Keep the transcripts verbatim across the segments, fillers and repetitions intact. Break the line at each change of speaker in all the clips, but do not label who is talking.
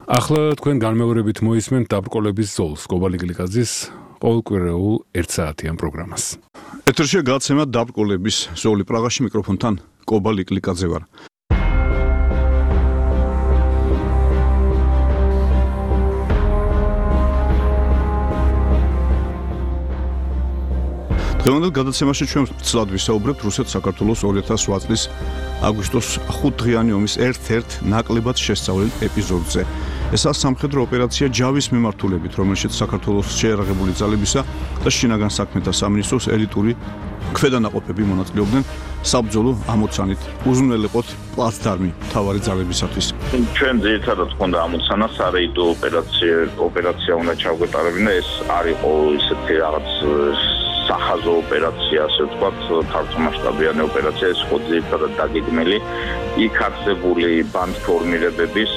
ახლა თქვენ განმეორებით მოისმენთ დაბრკოლების ზოლს, კობალი გლიკაძის ყოველკვირეულ ერთ საათიან პროგრამას.
ეთერშია გადაცემა დაბრკოლების ზოლი, პრაღაში მიკროფონთან კობალი გლიკაძე ვარ. დღევანდელ გადაცემაში ჩვენ ცლად ვისაუბრებთ რუსეთ-საქართველოს ორი ათას ოთხ წლის აგვისტოს ხუთდღიანი ომის ერთ-ერთ ნაკლებად შესწავლილ ეპიზოდზე. ესაა სამხედრო ოპერაცია ჯავის მიმართულებით, რომელშიც საქართველოს შეიარაღებული ძალებისა და შინაგან საქმეთა სამინისტროს ელიტური ქვედანაყოფები მონაწილეობდნენ საბრძოლო ამოცანით. უზრუნველყოთ პლაცდარმი მთავარი ძალებისათვის.
ჩვენ ძირითადად ჰქონდა ამოცანა სარეიდო ოპერაცია ოპერაცია უნდა ჩავგეტარებინა, ეს არ იყო ისეთი რაღაც სახაზო ოპერაცია, ასე ვთქვათ, ფართომასშტაბიანი ოპერაცია, ეს იყო ძირითადად დაგეგმილი იქ არსებული ბანდფორმირებების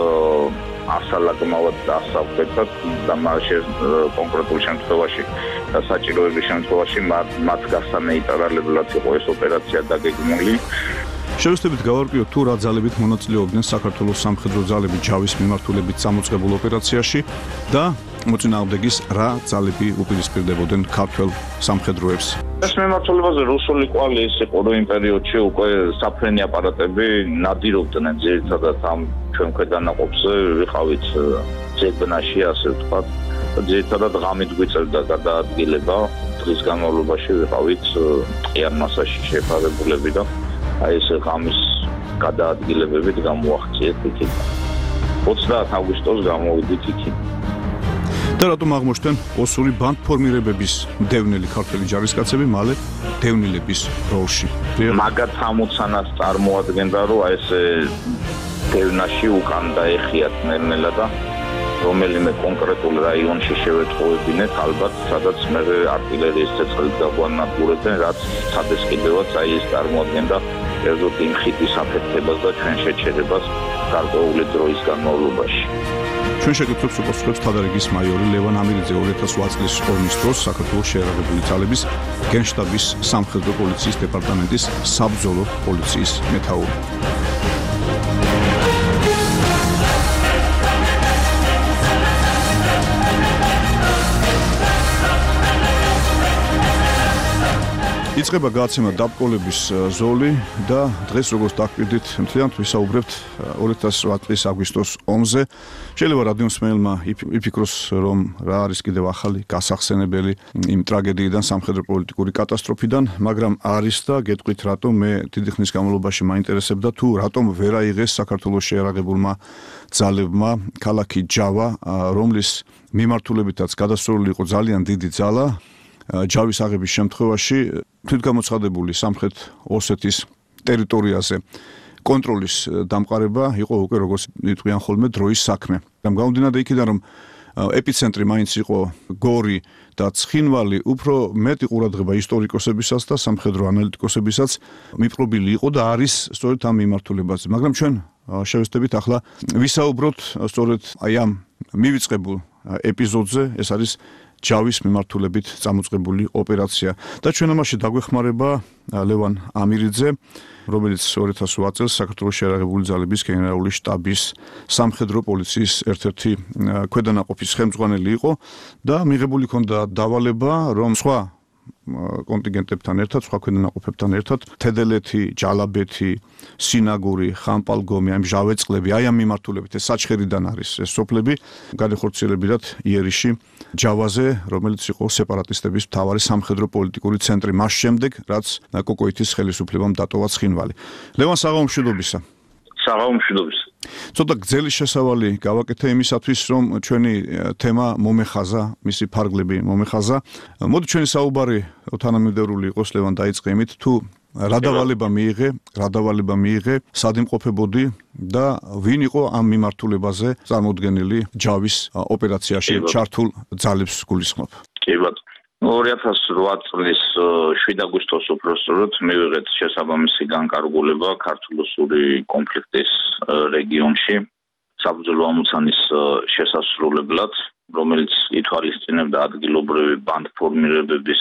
ასალაგმავად დასავლეთად და მასე კონკრეტულ შემთხვევაში და საჭიროების შემთხვევაში მათ გასანეიტრალებლად იყო ეს ოპერაცია დაგეგმილი.
შევეცდებით გავარკვიოთ თუ რა ძალებით მონაწილეობდნენ საქართველოს სამხედრო ძალები ჯავის მიმართულებით წამოწყებულ ოპერაციაში და მოწინააღმდეგის რა ძალები უპირისპირდებოდნენ ქართველ სამხედროებს.
ეს მიმართულებაზე რუსული კვალი ის იყო, რომ იმ პერიოდში უკვე საფრენი აპარატები ნადირობდნენ ძირითადად ამ ჩვენ ქვედანაყოფზე, ვიყავით ზეგნაში, ასე ვთქვათ. ძირითადად ღამით გვიწევდა გადაადგილება, დღის განმავლობაში ვიყავით ყიან მასაში შეფარებულები და აი ეს ღამის გადაადგილებებით გამოახციეთ იქით. ოცდაათი აგვისტოს გამოვიდით იქით.
და რატომ აღმოჩნდნენ ოსური ბანდფორმირებების დევნილი ქართველი ჯარისკაცები მალე დევნილების როლში?
მაგათ ამოცანას წარმოადგენდა, რომ აი ეს დევნაში უკან დაეხიათ ნელ-ნელა და რომელიმე კონკრეტულ რაიონში შევეთხოვებინეთ, ალბათ, სადაც მე артиლერიის ცეცხლით გაგვანადგურებდნენ, რაც სადეს კიდევაც აი ეს წარმოადგენდა ერთად იმ ხიდის აფეთქებას და ჩვენ შეჩერებას გარკვეული დროის განმავლობაში.
ჩვენ შეგეძლებს უპასუხებს თადარიგის მაიორი ლევან ამირიძე ორი ათას ოთხ წლის ომის დროს საქართველოს შეიარაღებული ძალების გენშტაბის სამხედრო პოლიციის დეპარტამენტის საბრძოლო პოლიციის მეთაური. იწყება გადაცემა დაბრკოლების ზოლი და დღეს როგორც დაგკვირდით, მთლიანად ვისაუბრებთ ორი ათას ოთხ წლის აგვისტოს ომზე. შეიძლება რადიომსმენელმა იფიქროს, რომ რა არის კიდევ ახალი გასახსენებელი იმ ტრაგედიიდან, სამხედრო პოლიტიკური კატასტროფიდან, მაგრამ არის და გეტყვით რატომ მე დიდი ხნის განმავლობაში მაინტერესებდა თუ რატომ ვერ აიღეს საქართველოს შეიარაღებულმა ძალებმა ქალაქი ჯავა, რომლის მიმართულებითაც გადასწორული იყო ძალიან დიდი ძალა. ჯავის აღების შემთხვევაში თვითგამოცხადებული სამხრეთ ოსეთის ტერიტორიაზე კონტროლის დამყარება იყო უკვე როგორც იტყვიან ხოლმე დროის საქმე. გამომდინარე იქიდან რომ ეპიცენტრი მაინც იყო გორი და ცხინვალი, უფრო მეტი ყურადღება ისტორიკოსებისაც და სამხედრო ანალიტიკოსებისაც მიპყრობილი იყო და არის სწორედ ამ მიმართულებაზე. მაგრამ ჩვენ შევეცდებით ახლა ვისაუბროთ სწორედ აი ამ მივიწყებულ ეპიზოდზე, ეს არის ჯავის მიმართულებით წამოწყებული ოპერაცია და ჩვენ ამაში დაგვეხმარება ლევან ამირიძე, რომელიც ორი ათას ოთხ წელს საქართველოს შეიარაღებული ძალების გენერალური შტაბის სამხედრო პოლიციის ერთ-ერთი ქვედანაყოფის ხელმძღვანელი იყო და მიღებული ჰქონდა დავალება, რომ სხვა კონტინგენტებთან ერთად, სხვა ქვედანაყოფებთან ერთად თედელეთი, ჯალაბეთი, სინაგური, ხამპალგომი, აი მჟავეწყლები, აი ამ მიმართულებით ეს საჩხერიდან არის ეს სოფლები გადახორციელებიდან იერიში ჯავაზე, რომელიც იყო სეპარატისტების მთავარი სამხედრო პოლიტიკური ცენტრი მას შემდეგ, რაც კოკოითის ხელისუფლებამ დატოვა ცხინვალი. ლევან, საღამომშვიდობისა.
საღამომშვიდობისა.
ცოტა გრძელი შესავალი გავაკეთე იმისათვის, რომ ჩვენი თემა მომეხაზა, მისი ფარგლები მომეხაზა. მოდი ჩვენი საუბარი თანამიმდევრული იყოს, ლევან, დაიწყე იმით, თუ რა დავალება მიიღე, რა დავალება მიიღე, სად იმყოფებოდი და ვინ იყო ამ მიმართულებაზე წარმოდგენილი ჯავის ოპერაციაში ჩართულ ძალებს გულისხმობ.
კი ბატონო. ორი ათას ოთხ წლის შვიდ აგვისტოს უпроსტოდ მივიღეთ შესაბამისი განკარგულება ქართულ-რუსული კონფლიქტის რეგიონში საბრძოლო ამოცანის შესასრულებლად, რომელიც ითვალისწინებდა ადგილობრივი ბანდფორმირებების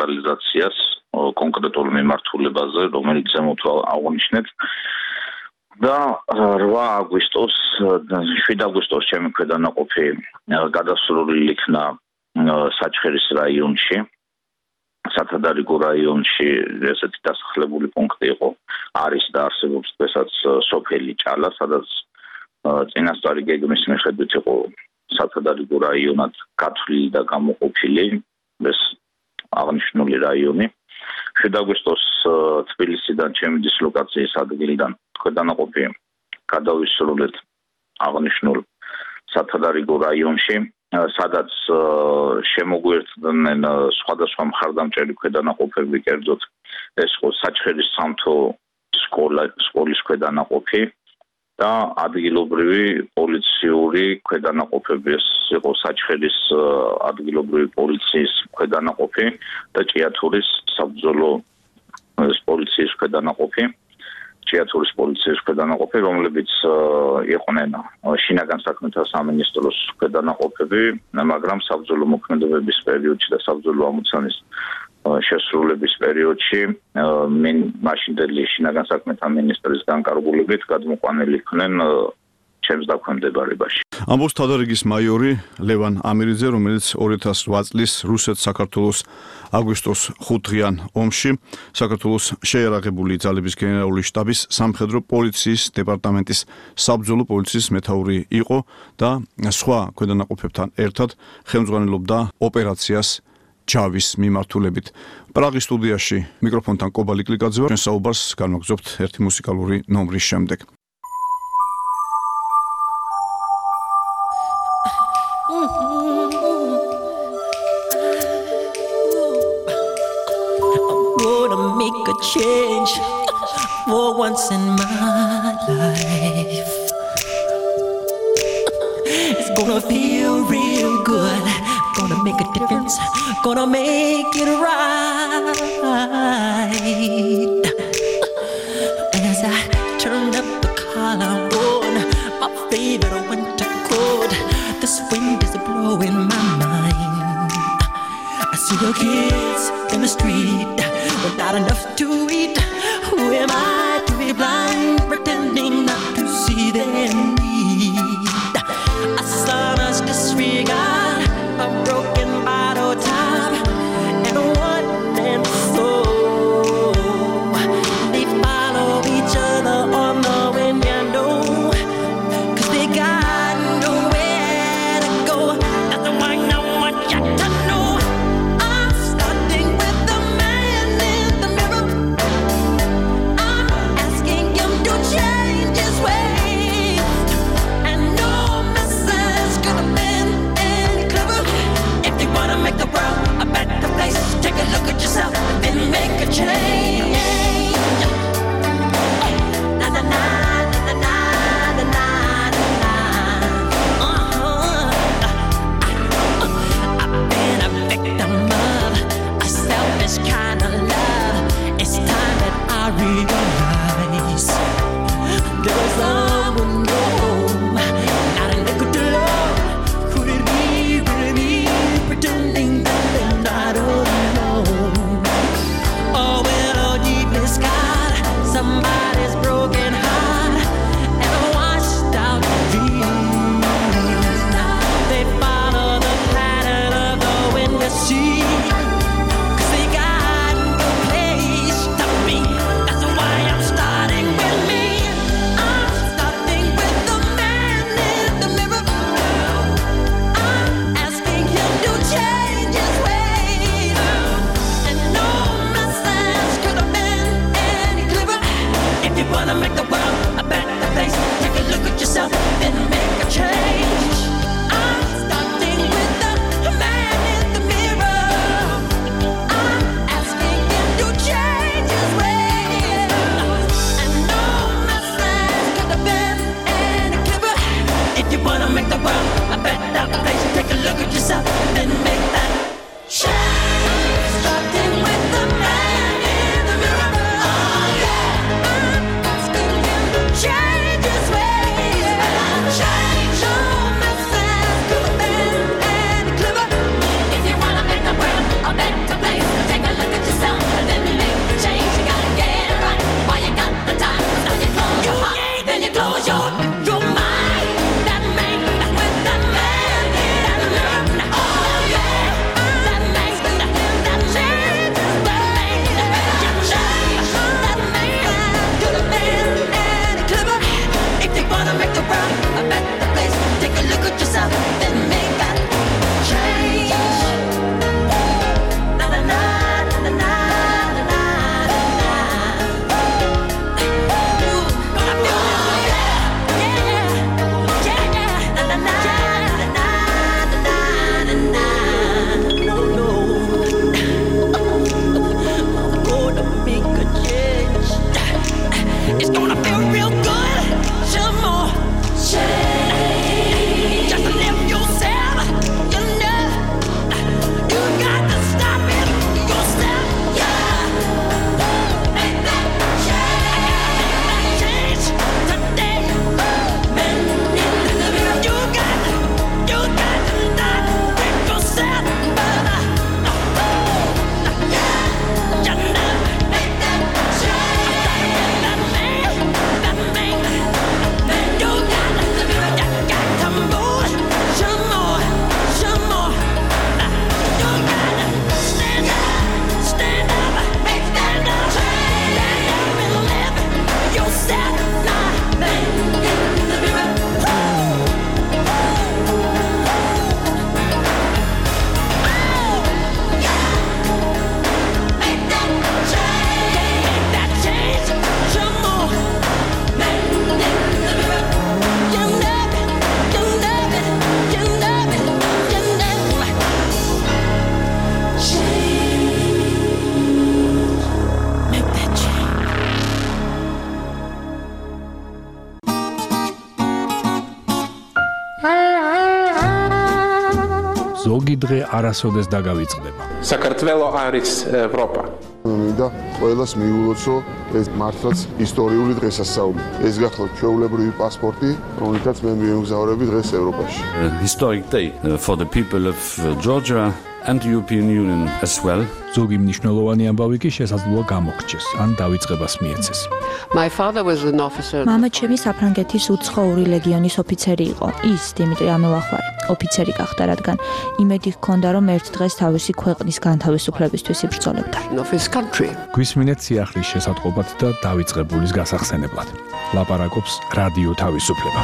ნეიტრალიზაციას კონკრეტულ მიმართულებაზე, რომელიც ზემოთ აღნიშნეთ. და რვა აგვისტოს შვიდ აგვისტოს ჩემი ქვედანაყოფი გადასრული იქნა საჩხერის რაიონში სათადარიგო რაიონში ესეთი დასახლებული პუნქტი იყო არის და არსებობს დღესაც სოფელი ჭალა სადაც წინასწარი გეგმის მიხედვით იყო სათადარიგო რაიონად გათვლილი და გამოყოფილი ეს აღნიშნული რაიონი შვიდ აგვისტოს თბილისიდან ჩემი დისლოკაციის ადგილიდან ქვედანაყოფი გადავისრულეთ აღნიშნულ სათადარიგო რაიონში სადაც შემოგვიერთდნენ სხვადასხვა მხარდამჭერი ქვედანაყოფები კერძოდ ეს იყო საჩხერის სამთო სკოლა სკოლის ქვედანაყოფი და ადგილობრივი პოლიციური ქვედანაყოფები ეს იყო საჩხერის ადგილობრივი პოლიციის ქვედანაყოფი და ჭიათურის საბრძოლო პოლიციის ქვედანაყოფი ჭიათურის პოლიციის ქვედანაყოფი რომლებიც იყვნენ შინაგან საქმეთა სამინისტროს ქვედანაყოფები მაგრამ საბრძოლო მოქმედებების პერიოდში და საბრძოლო ამოცანის შესრულების პერიოდში მენ მაშინდელი შინაგან საქმეთა მინისტრის განკარგულებით გადმოყვანილი იქნენ ჩემს დაქვემდებარებაში.
ამბობს თადარიგის მაიორი ლევან ამირიძე, რომელიც ორი ათას რვა წლის რუსეთ-საქართველოს აგვისტოს ხუთდღიან ომში საქართველოს შეიარაღებული ძალების გენერალური შტაბის სამხედრო პოლიციის დეპარტამენტის საბრძოლო პოლიციის მეთაური იყო და სხვა ქვედანაყოფებთან ერთად ხელმძღვანელობდა ოპერაციას ჯავის მიმართულებით. პრაღის სტუდიაში მიკროფონთან კობალი კლიკაძე ვარ. ჩვენ საუბარს განვაგრძობთ ერთი მუსიკალური ნომრის შემდეგ.
Change for once in my life. It's gonna feel real good. Gonna make a difference. Gonna make it right. As I turn up the collar on my favorite winter coat, this wind is blowing my mind. I see the kids in the street. But not enough to eat. Who am I to be blind, pretending not to see their need? A sonorous disregard, a broken bottle top, and a one-man soul. They follow each other on the window, 'cause they got nowhere to go. That's why I want you to know. I'm starting with the man in the mirror. I'm asking him to change his ways. And no message could have been any clever. If you wanna make the world a better place, take a look at yourself and make a change. Na na na na na na na na. Uh-huh. I've been a victim of a selfish kind of love. It's time that I realize there was someone home, not a nickel to love. Could it be really me pretending that they're not alone? Oh, well, oh, deep in the sky, somebody's broken heart and washed out dreams. They follow the pattern of the wind to sea. 'Cause they got no place to be. That's why I'm starting with me. I'm starting with the man in the mirror. I'm asking him to change his ways. And no message could have been any clearer. If you wanna make the world a better place, take a look at yourself and make a change. I'm starting with the man in the mirror. I'm asking him to change his ways. And no message could have been any clearer. If you wanna make the world a better place, take a look at yourself and make that change. Starting with the man in the mirror. Oh yeah. I'm asking him to change his ways. Change. No message could have been any clearer. If you wanna make the world a better place, take a look at yourself and then make the change. You gotta get it right while you got the time. Now you close your heart.
ზოგი დღე არასოდეს დაგავიწყდება.
საქართველო არის ევროპა.
მინდა ყველას მიულოცო ეს მართლაც ისტორიული დღესასწაული. ეს გახლავთ ჩვეულებრივი პასპორტი, რომელთაც მე მიემგზავრები დღეს ევროპაში.
Historic day for the people of Georgia and the European Union as well.
ზოგი მნიშვნელოვანი ამბავი კი შესაძლოა გამოგრჩეს, ან დავიწყებას მიეცეს.
My father was an officer.
მამა ჩემი საფრანგეთის უცხოური ლეგიონის ოფიცერი იყო. ის დიმიტრი ამელახვარი ოფიცერი გახდა, რადგან იმედი ჰქონდა, რომ ერთ დღეს თავისი ქვეყნის განთავისუფლებისთვის იბრძოლებდა.
Of his country.
გვისმინეთ სიახლის შესატყობად და დავიწყებულის გასახსენებლად. ლაპარაკობს რადიო თავისუფლება.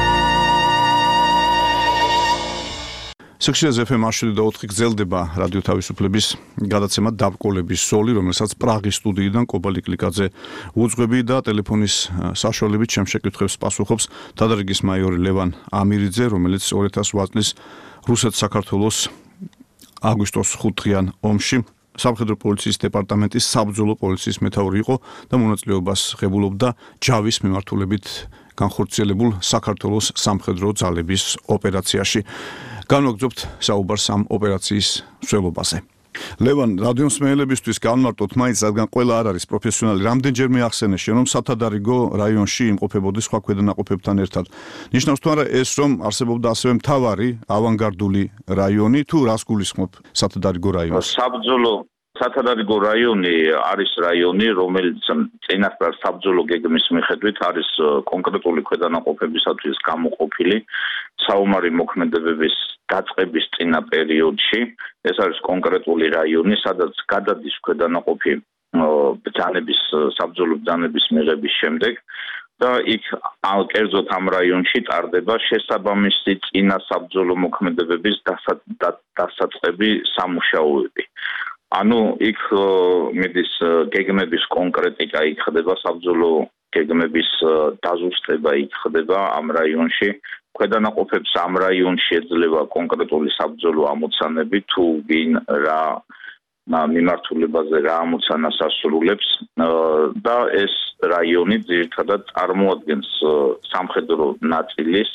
სექციაზე ეფ ემ შვიდი და ოთხი გრძელდება რადიო თავისუფლების გადაცემა დაბრკოლების სოლი, რომელსაც პრაღის სტუდიიდან კობალი კლიკაძე უძღვები და ტელეფონის საშუალებით ჩემ შეკითხვებს პასუხობს თადარიგის მაიორი ლევან ამირიძე, რომელიც ორი ათას ოთხ წლის რუსეთ-საქართველოს აგვისტოს ხუთდღიან ომში სამხედრო პოლიციის დეპარტამენტის საბრძოლო პოლიციის მეთაური იყო და მონაწილეობას ღებულობდა ჯავის მიმართულებით განხორციელებულ საქართველოს სამხედრო ძალების ოპერაციაში. განვაგრძობთ საუბარს ამ ოპერაციის მსვლელობაზე. ლევან, რადიო მსმენელებისთვის განმარტოთ მაინც, რადგან ყველა არ არის პროფესიონალი, რამდენჯერმე ახსენე შენ, რომ სათადარიგო რაიონში იმყოფებოდი სხვა ქვედანაყოფებთან ერთად. ნიშნავს თუ არა ეს, რომ არსებობდა ასევე მთავარი ავანგარდული რაიონი, თუ რას გულისხმობ სათადარიგო რაიონს?
საბრძოლო სათადარიგო რაიონი არის რაიონი, რომელიც წინასწარ საბრძოლო გეგმის მიხედვით არის კონკრეტული ქვედანაყოფებისათვის გამოყოფილი საომარი მოქმედებების დაწყების წინა პერიოდში. ეს არის კონკრეტული რაიონი, სადაც გადადის ქვედანაყოფი ბრძანების საბრძოლო ბრძანების მიღების შემდეგ და იქ კერძოდ ამ რაიონში ტარდება შესაბამისი წინა საბრძოლო მოქმედებების დასაწყები სამუშაოები. ანუ იქ მიდის გეგმების კონკრეტიკა, იქ ხდება საბრძოლო გეგმების დაზუსტება, იქ ხდება ამ რაიონში. ქვედანაყოფებს ამ რაიონში ეძლევა კონკრეტული საბრძოლო ამოცანები, თუ ვინ რა მიმართულებაზე რა ამოცანას ასრულებს და ეს რაიონი ძირითადად წარმოადგენს სამხედრო ნაწილის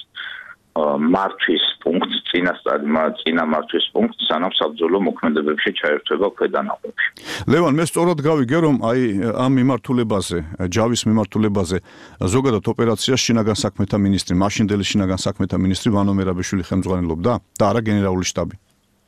მართვის პუნქტს, წინასწარი წინა მართვის პუნქტს, სანამ საბრძოლო მოქმედებებში ჩაერთვება ქვედანაყოფი.
ლევან, მე სწორად გავიგე, რომ აი ამ მიმართულებაზე, ჯავის მიმართულებაზე ზოგადად ოპერაციას შინაგან საქმეთა მინისტრი, მაშინდელი შინაგან საქმეთა მინისტრი ვანო მერაბიშვილი ხელმძღვანელობდა და არა გენერალური შტაბი.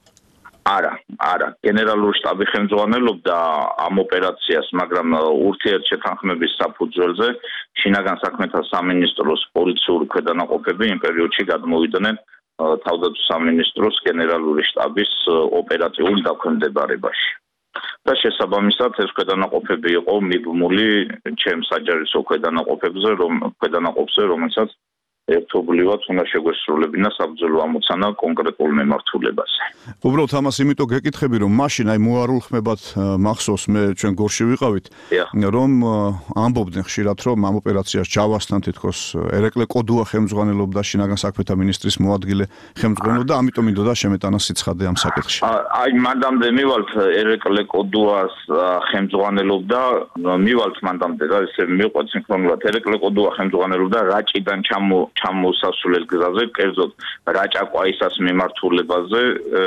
არა, არა, გენერალური შტაბი ხელმძღვანელობდა ამ ოპერაციას, მაგრამ ურთიერთშეთანხმების საფუძველზე შინაგან საქმეთა სამინისტროს პოლიციური ქვედანაყოფები იმ პერიოდში გადმოვიდნენ თავდაცვის სამინისტროს გენერალური შტაბის ოპერატიული დაქვემდებარებაში. და შესაბამისად ეს ქვედანაყოფები იყო მიბმული ჩემ საჯარისო ქვედანაყოფებზე, რომ ქვედანაყოფზე, რომელსაც ერთობლივად უნდა შეგვესრულებინა საბრძოლო ამოცანა კონკრეტულ მიმართულებაზე.
უბრალოდ ამას იმიტომ გეკითხები, რომ მაშინ აი მოარულ ხმებად მახსოვს, მე ჩვენ გორში ვიყავით, რომ ამბობდნენ ხშირად, რომ ამ ოპერაციას ჯავასთან თითქოს ერეკლე კოდუა ხელმძღვანელობდა, შინაგან საქმეთა მინისტრის მოადგილე ხელმძღვანელობდა, ამიტომ მინდოდა შემეტანა სიცხადე ამ საკითხში.
აი მანდამდე მივალთ ერეკლე კოდუას ხელმძღვანელობდა, მივალთ მანდამდე და ესე მიყვეთ სინქრონულად ერეკლე კოდუა ხელმძღვანელობდა რაჭიდან ჩამო ჩამოსასვლელ გზაზე, კერძოდ რაჭა-ყვაისას მიმართულებაზე,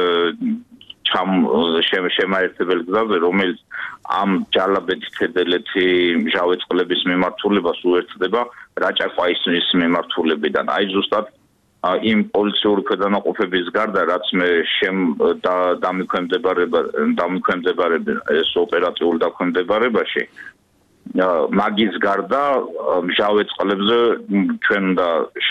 ჩამ შემაერთებელ გზაზე, რომელიც ამ ჯალაბეთ-თედელეთი მჟავეწყლების მიმართულებას უერთდება რაჭა-ყვაისის მიმართულებიდან. აი ზუსტად იმ პოლიციური ქვედანაყოფების გარდა, რაც მე შემ დამიქვემდებარება დამიქვემდებარება ეს ოპერატიული დაქვემდებარებაში მაგის გარდა მჟავეწყლებზე ჩვენ და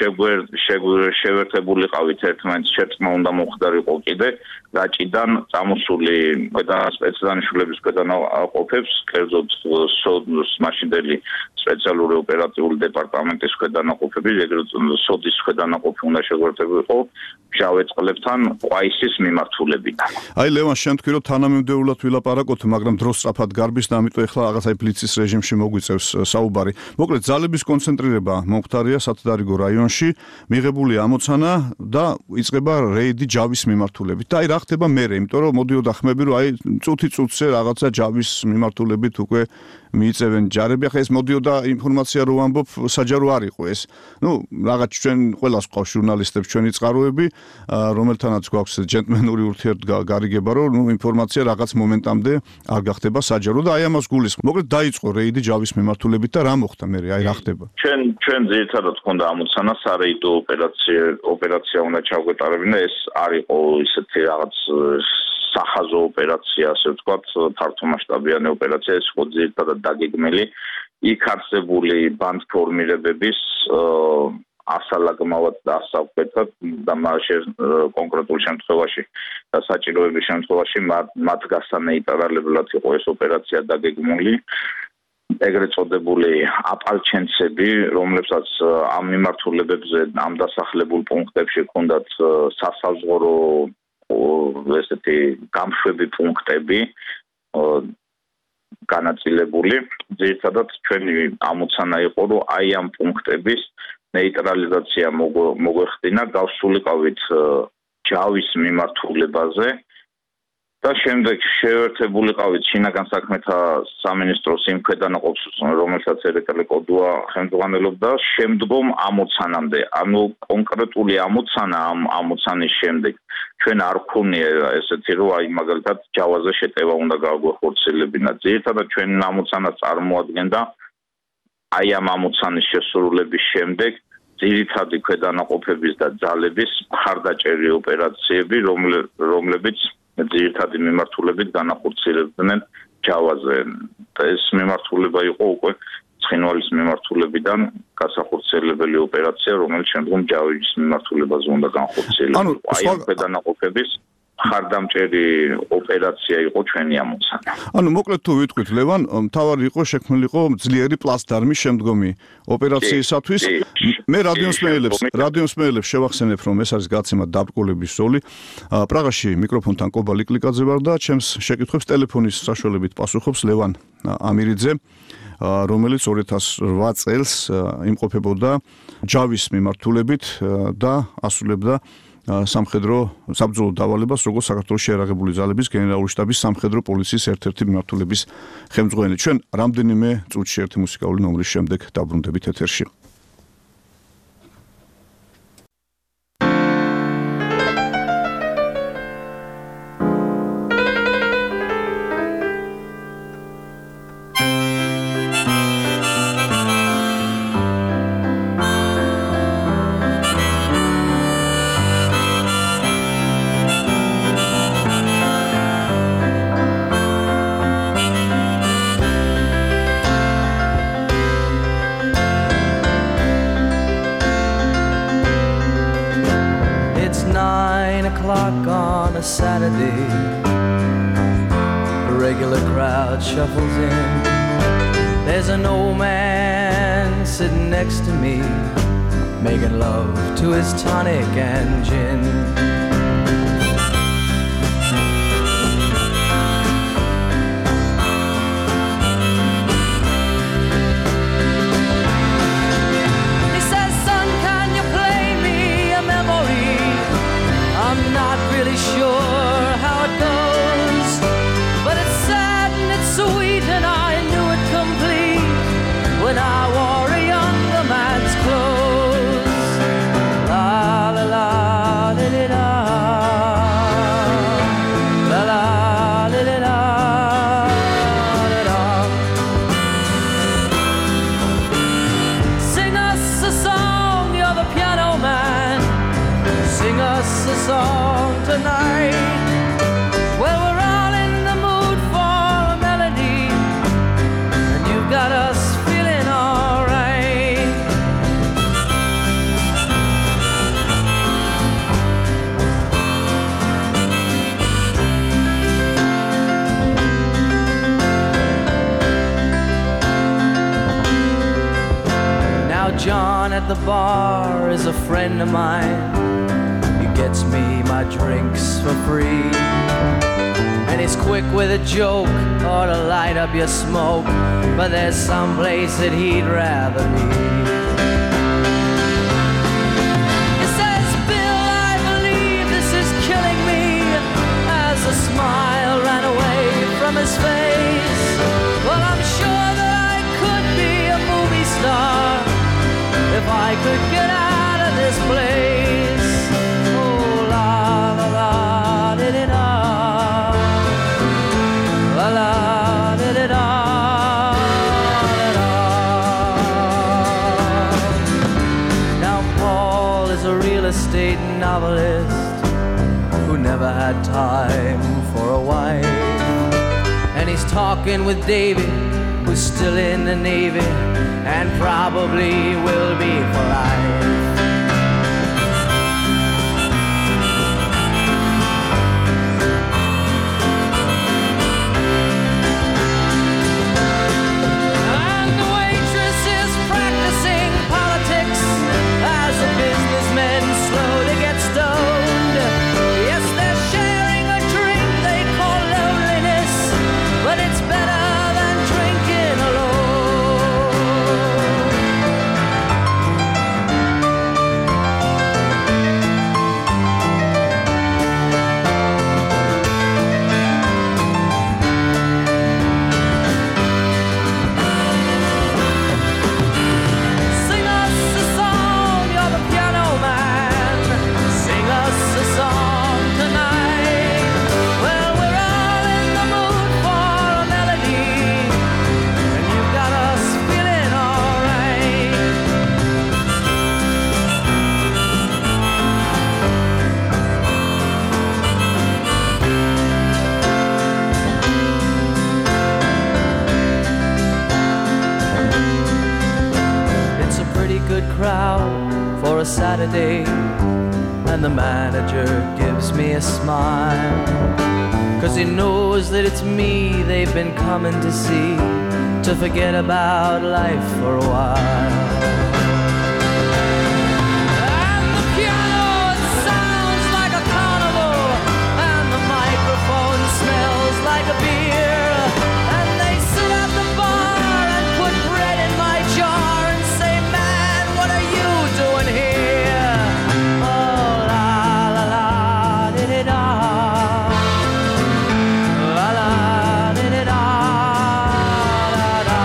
შევერთებულიყავით ერთმანეთს შერწყმა უნდა მოხდარიყო კიდე რაჭიდან წამოსული სპეცდანიშვილების ქვედანაყოფებს, კერძოდ სოდოს მაშინდელი სპეციალური ოპერატიული დეპარტამენტის ქვედანაყოფები, ეგრეთ სოდის ქვედანაყოფი უნდა შეგვერთებულიყო მჟავეწყლებთან ყვაისის მიმართულებიდან.
აი ლევან, შენ თქვი რომ თანამიმდევრულად ვილაპარაკოთ, მაგრამ დრო სწრაფად გარბის და ამიტომ ეხლა რაღაცა ბლიცის რეჟიმში მოგვიწევს საუბარი. მოკლედ ძალების კონცენტრირება მომხდარია სათადარიგო რაიონში, მიღებული ამოცანა და იწყება რეიდი ჯავის მიმართულებით. და აი რა ხდება მერე, იმიტომ რომ მოდიოდა ხმები, რომ აი წუთი წუთზე რაღაცა ჯავის მიმართულებით უკვე მიიწევენ ჯარები. ახლა ეს მოდიოდა ინფორმაცია რომ ამბობ საჯარო არ იყო ეს. ნუ რაღაც ჩვენ ყველას ყავს ჟურნალისტებს ჩვენი წყაროები, რომელთანაც გვაქვს ჯენტლმენური ურთიერთგარიგება, რომ ნუ ინფორმაცია რაღაც მომენტამდე არ გახდება საჯარო და აი ამას გულისხმობ. მოკლედ დაიწყო რეიდი ჯავის მიმართულებით და რა მოხდა მე აი რა ხდება?
ჩვენ ჩვენ ძირითადად გქონდა ამოცანა სარეიდო ოპერაცია ოპერაცია უნდა ჩავგეტარებინა ეს არ იყო ისეთი რაღაც სახაზო ოპერაცია, ასე ვთქვათ, ფართომასშტაბიანი ოპერაცია, ეს იყო ძირითადად დაგეგმილი იქ არსებული ბანდფორმირებების ასალაგმავად და ასავკვეთად და მაშინ კონკრეტულ შემთხვევაში და საჭიროების შემთხვევაში მათ გასანეიტრალებლად იყო ეს ოპერაცია დაგეგმული. ეგრეთ წოდებული აპალჩენცები, რომლებსაც ამ მიმართულებებზე ამ დასახლებულ პუნქტებში ჰქონდათ სასაზღვრო ესეთი გამშვები პუნქტები განაწილებული. ძირითადად ჩვენი ამოცანა იყო, რომ აი ამ პუნქტების ნეიტრალიზაცია მოგვეხდინა, გავსულიყავით ჯავის მიმართულებაზე და შემდეგ შევერთებულიყავით შინაგან საქმეთა სამინისტროს იმ ქვედანაყოფს, რომელსაც ერეკლე კოდუა ხელმძღვანელობდა, შემდგომ ამოცანამდე, ანუ კონკრეტული ამოცანა ამ ამოცანის შემდეგ ჩვენ არ გქონია ესეთი რომ აი მაგალითად ჯავაზე შეტევა უნდა გავგვეხორციელებინა. ძირითადად ჩვენი ამოცანა წარმოადგენდა აი ამ ამოცანის შესრულების შემდეგ ძირითადი ქვედანაყოფების და ძალების მხარდაჭერი ოპერაციები, რომლებიც ძირითადი მიმართულებით განახორციელებდნენ ჯავაზე. და ეს მიმართულება იყო უკვე ცხინვალის მიმართულებიდან გასახორციელებელი ოპერაცია, რომელიც შემდგომ ჯავის მიმართულებაზე უნდა განხორციელებულიყო. აი ამ ქვედანაყოფების მხარდამჭერი ოპერაცია იყო ჩვენი ამოცანა.
ანუ მოკლედ თუ ვიტყვით ლევან, მთავარი იყო შექმნილიყო ძლიერი პლაცდარმი შემდგომი ოპერაციისათვის. მე რადიოსმეილებს რადიოსმეილებს შევახსენებ, რომ ეს არის გაცემა დაბრკოლების ზოლი. პრაღაში მიკროფონთან კობა ლიკლიკაძე ვარ და ჩემს შეკითხვებს ტელეფონის საშუალებით პასუხობს ლევან ამირიძე, რომელიც ორი ათას ოთხ წელს იმყოფებოდა ჯავის მიმართულებით და ასრულებდა სამხედრო საბრძოლო დავალებას, როგორც საქართველოს შეიარაღებული ძალების გენერალური შტაბის სამხედრო პოლიციის ერთ-ერთი მიმართულების ხელმძღვანელი. ჩვენ რამდენიმე წუთში ერთი მუსიკალური ნომრის შემდეგ დაბრუნდებით ეთერში.
Saturday, a regular crowd shuffles in. There's an old man sitting next to me, making love to his tonic and gin. He says, son, can you play me a memory? I'm not really sure how it goes, but it's sad and it's sweet and I knew it complete when I wore a younger man's clothes. La la la la la la la la la la la la. Sing us a song, you're the piano man. Sing us a song tonight. Well, we're all in the mood for a melody, and you've got us feeling all right. Now John at the bar is a friend of mine. Gets me my drinks for free, and he's quick with a joke or to light up your smoke, but there's some place that he'd rather be. He says, Bill, I believe this is killing me, as a smile ran away from his face. Well, I'm sure that estate novelist who never had time for a wife. And he's talking with David, who's still in the Navy and probably will be for life. And the waitress is practicing politics as the businessmen slowly get stoned. Yes, they're sharing a drink they call loneliness, but it's better than drinking alone. Sing us a song, you're the piano man. Sing us a song tonight. Well, we're all in the mood for a melody, and you've got us feeling alright. It's a pretty good crowd for a Saturday, and the manager gives me a smile, 'cause he knows that it's me they've been coming to see, to forget about life for a while. And the piano, it sounds like a carnival, and the microphone smells like a beer, and they sit at the bar and put bread in my jar and say, man, what are you doing here? Oh, la la la, di-di-da. La la, di-di-da, da-da.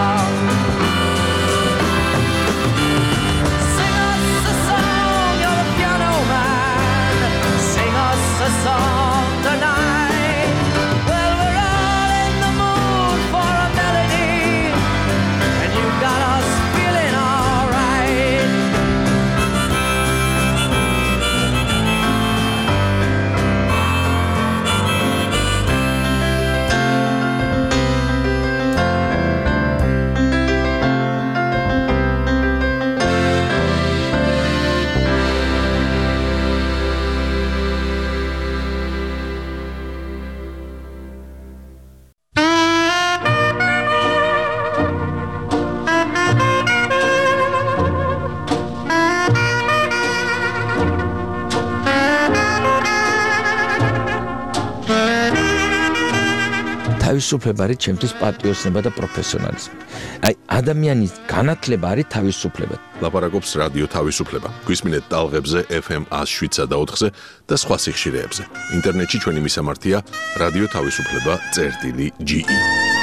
Sing us a song, you're the piano man. Sing us a song tonight. Well, we're all in the mood for a melody, and you've got us feeling alright.
თავისუფლება არის ჩემთვის პატრიოტიზმი და პროფესიონალიზმი. აი, ადამიანის განათლება არის თავისუფლება.
ლაპარაკობს რადიო თავისუფლება. გვისმინეთ ტალღებზე ეფ ემ one oh seven და ოთხზე და სხვა სიხშირეებზე. ინტერნეტში ჩვენი მისამართია რადიო თავისუფლება წერტილი ჯი ი.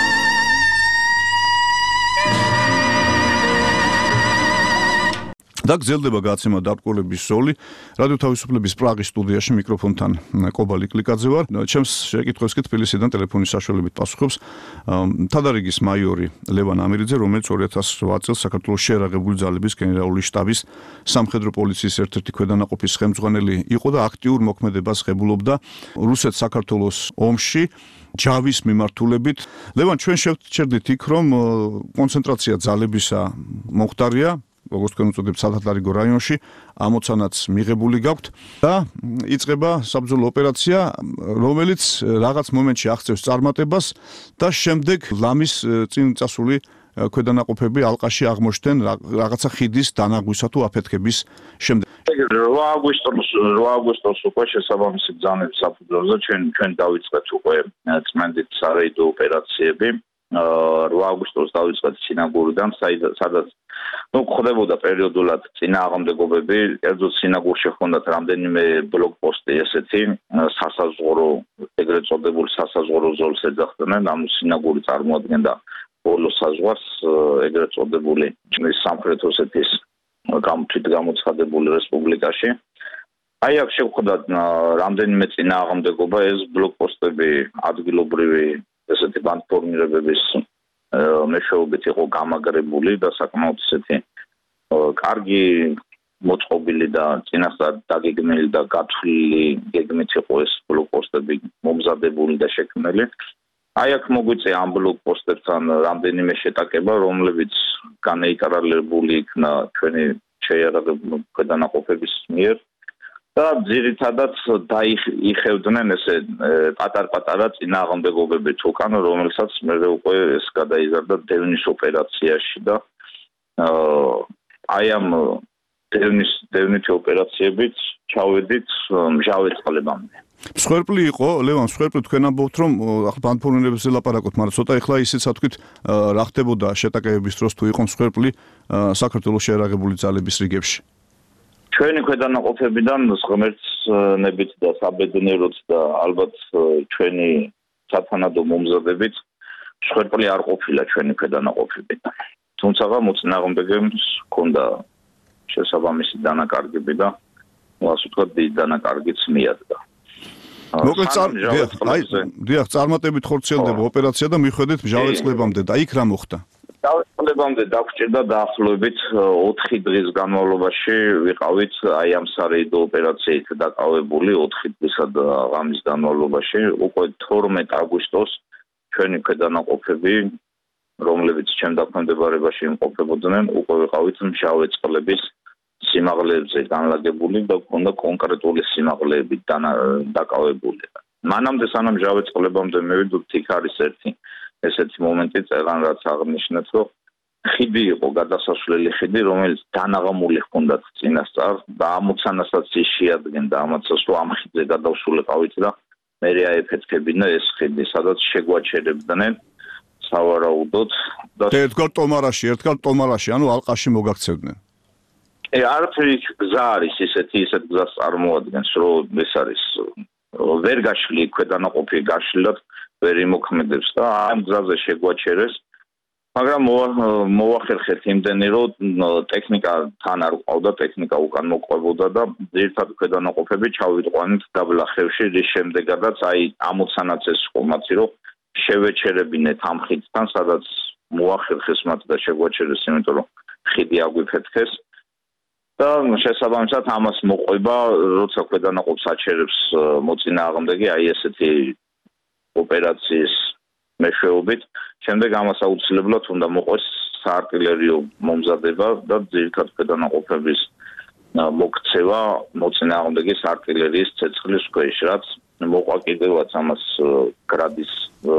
და გრძელდება გაცემა დაბკოლების ზოლი. რადიო თავისუფლების პრაღის სტუდიაში მიკროფონთან კობა ლიკლიკაძე ვარ. ჩემს შეკითხვებს კი თბილისიდან ტელეფონის საშუალებით პასუხობს მთავარიგის მაიორი ლევან ამირიძე, რომელიც ორი ათას ოთხ წელს საქართველოს შეერაღებული ძალების გენერალური შტაბის სამხედრო პოლიციის ერთ-ერთი ქვედანაყოფის ხელმძღვანელი იყო და აქტიურ მოქმედებას ღებულობდა რუსეთ-საქართველოს ომში ჯავის მიმართულებით. ლევან, ჩვენ შევჩერდით იქ, რომ კონცენტრაცია ძალებისა მომხდარია, როგორც თქვენ უწოდებთ, სათათარიგო რაიონში, ამოცანაც მიღებული გაქვთ და იწყება საბრძოლო ოპერაცია, რომელიც რაღაც მომენტში აღწევს წარმატებას და შემდეგ ლამის წინ წასული ქვედანაყოფები ალყაში აღმოჩნდნენ რაღაცა ხიდის დანაგვისა თუ აფეთქების შემდეგ.
რვა აგვისტოს რვა აგვისტოს უკვე შესაბამისი ბრძანების საფუძველზე ჩვენ ჩვენ დავიწყეთ უკვე წმენდით სარეიდო ოპერაციები. რვა აგვისტოს დავიწყეთ სინაგურიდან, სადაც ну ხდებოდა პერიოდულად წინააღმდეგობები, კერძოდ სინაგურში ჰქონდათ რამდენიმე ბლოკპოსტი ესეთი სასაზღვრო, ეგრეთ წოდებულ სასაზღვრო ზოლს ეძახდნენ, ანუ სინაგური წარმოადგენდა ბოლო საზღვარს, ეგრეთ წოდებული სამხრეთ ოსეთის თვით გამოცხადებული რესპუბლიკაში. აი აქ შევხვდათ რამდენიმე წინააღმდეგობა, ეს ბლოკპოსტები ადგილობრივი ესეთი ბანდფორმირებების მეშვეობით იყო გამაგრებული და საკმაოდ ესეთი კარგი მოწყობილი და წინასწარ დაგეგმილი და გათვლილი გეგმით იყო ეს ბლოკპოსტები მომზადებული და შექმნილი. Აი აქ მოგვიწია ამ ბლოკპოსტებთან რამდენიმე შეტაკება, რომლებიც განეიკარალებული იქნა ჩვენი შეიარაღებული ქვედანაყოფების მიერ და ძირითადად დაიხევდნენ ესე პატარ-პატარა წინააღმდეგობები თუკან, რომელსაც მე უკვე ეს გადაიზარდა დევნის ოპერაციაში და აი ამ დევნის დევნითი ოპერაციებით ჩავედით მჟავე წყლებამდე.
მსხვერპლი იყო, ლევან, მსხვერპლი თქვენ ამბობთ, რომ ახლა ბანდფორმირებებზე ლაპარაკობთ, მაგრამ ცოტა ეხლა ისიც თქვით, რა ხდებოდა შეტაკებების დროს თუ იყო მსხვერპლი საქართველოს შეიარაღებული ძალების რიგებში.
ჩვენი ქვედანაყოფებიდან ღმერთნებით და საბედნიეროდ და ალბათ ჩვენი სათანადო მომზადებით მსხვერპლი არ ყოფილა ჩვენი ქვედანაყოფებიდან. თუმცა მოწინააღმდეგეებს ჰქონდა შესაბამისი დანაკარგები და ასე ვთქვათ, დიდი დანაკარგიც მიადგა.
მოკლედ აი, დიახ, წარმატებით ხორციელდება ოპერაცია და მიხვედით მჟავე წყლებამდე და იქ რა მოხდა?
მჟავე წყლებამდე დაგჭირდა დაახლოებით ოთხი დღის განმავლობაში ვიყავით აი ამ სარეიდო ოპერაციით დაკავებული ოთხი დღისა და ღამის განმავლობაში უკვე თორმეტ აგვისტოს ჩვენი ქვედანაყოფები რომლებიც ჩემ დაქვემდებარებაში იმყოფებოდნენ, უკვე ვიყავით მჟავე წყლების სიმაღლეებზე განლაგებული და ჰქონდა კონკრეტული სიმაღლეები დაკავებული. მანამდე სანამ მჟავე წყლებამდე მივიდოდ, იქ არის ერთი ესეთი მომენტი წერან, რაც აღნიშნეთ, რომ ხიდი იყო გადასასვლელი ხიდი, რომელიც დანაღმული ჰქონდათ წინასწარ და ამოცანასაც ის შეადგენდა ამაცას, რომ ამ ხიდზე გადავსულიყავით და მე აეფეთქებინა ეს ხიდი, სადაც შეგვაჩერებდნენ სავარაუდოდ და
ერთგან ტომარაში, ერთგან ტომარაში, ანუ ალყაში მოგაქცევდნენ.
ე არაფერი გზა არის ისეთი, ისეთ გზას წარმოადგენს, რომ ეს არის ვერ გაშლი ქვედანაყოფი გაშლილად ვერ იმოქმედებს და ამ გზაზე შეგვაჩერეს. მაგრამ მოვახერხეთ იმდენი, რომ ტექნიკა თან არ ყავდა, ტექნიკა უკან მოყვებოდა და ძირითად ქვედანაყოფები ჩავიტყვანით დაბლახევში, რის შემდეგაც აი ამოცანაც ეს ყომაცი, რომ შევეჩერებინეთ ამ ხიდთან, სადაც მოახერხეს მათ და შეგვაჩერეს, იმიტომ რომ ხიდი აგვიფეთქეს. და შესაბამისად ამას მოყვება, როცა ქვედანაყოფს აჩერებს მოწინააღმდეგე, აი ესეთი ოპერაციის მეშვეობით, შემდეგ ამას აუცილებლად უნდა მოყვეს საარტილერიო მომზადება და ძირითად ქვედანაყოფების მოქცევა მოწინააღმდეგის არტილერიის ცეცხლის ქვეშ, რაც მოყვა კიდევაც ამას გრადის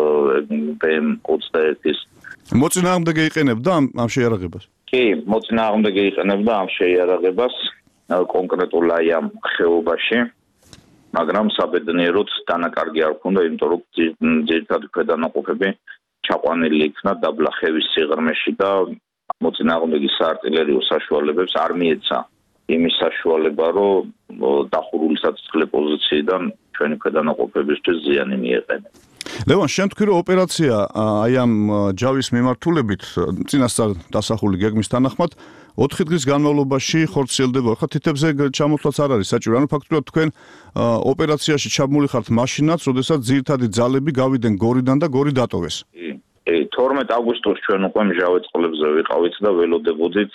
ბემ ოცდაერთის
მოწინააღმდეგე იყენებდა ამ შეიარაღებას?
კი, მოწინააღმდეგე იყენებდა ამ შეიარაღებას კონკრეტულ აი ამ ხეობაში, მაგრამ საბედნიეროდ დანაკარგი არ ჰქონდა, იმიტომ რომ ძირითადად ქვედანაყოფები ჩაყვანილი იქნა დაბლახევის სიღრმეში და მოწინააღმდეგის საარტილერიო საშუალებებს არ მიეცა იმის საშუალება, რომ დახურული საცოცხლე პოზიციიდან ჩვენი ქვედანაყოფებისთვის ზიანი მიეყენა.
ლევან, შენ თქვი რომ ოპერაცია აი ამ ჯავის მიმართულებით წინასწარ დასახული გეგმის თანახმად ოთხი დღის განმავლობაში ხორციელდება. ხა თითებზე ჩამოსვლაც არ არის საჭირო. ანუ ფაქტობრივად თქვენ ოპერაციაში ჩაბმული ხართ მაშინაც, როდესაც ძირითადი ძალები გავიდნენ გორიდან და გორი დატოვეს.
კი, თორმეტ აგვისტოს ჩვენ უკვე მჟავე წყლებზე ვიყავით და ველოდებოდით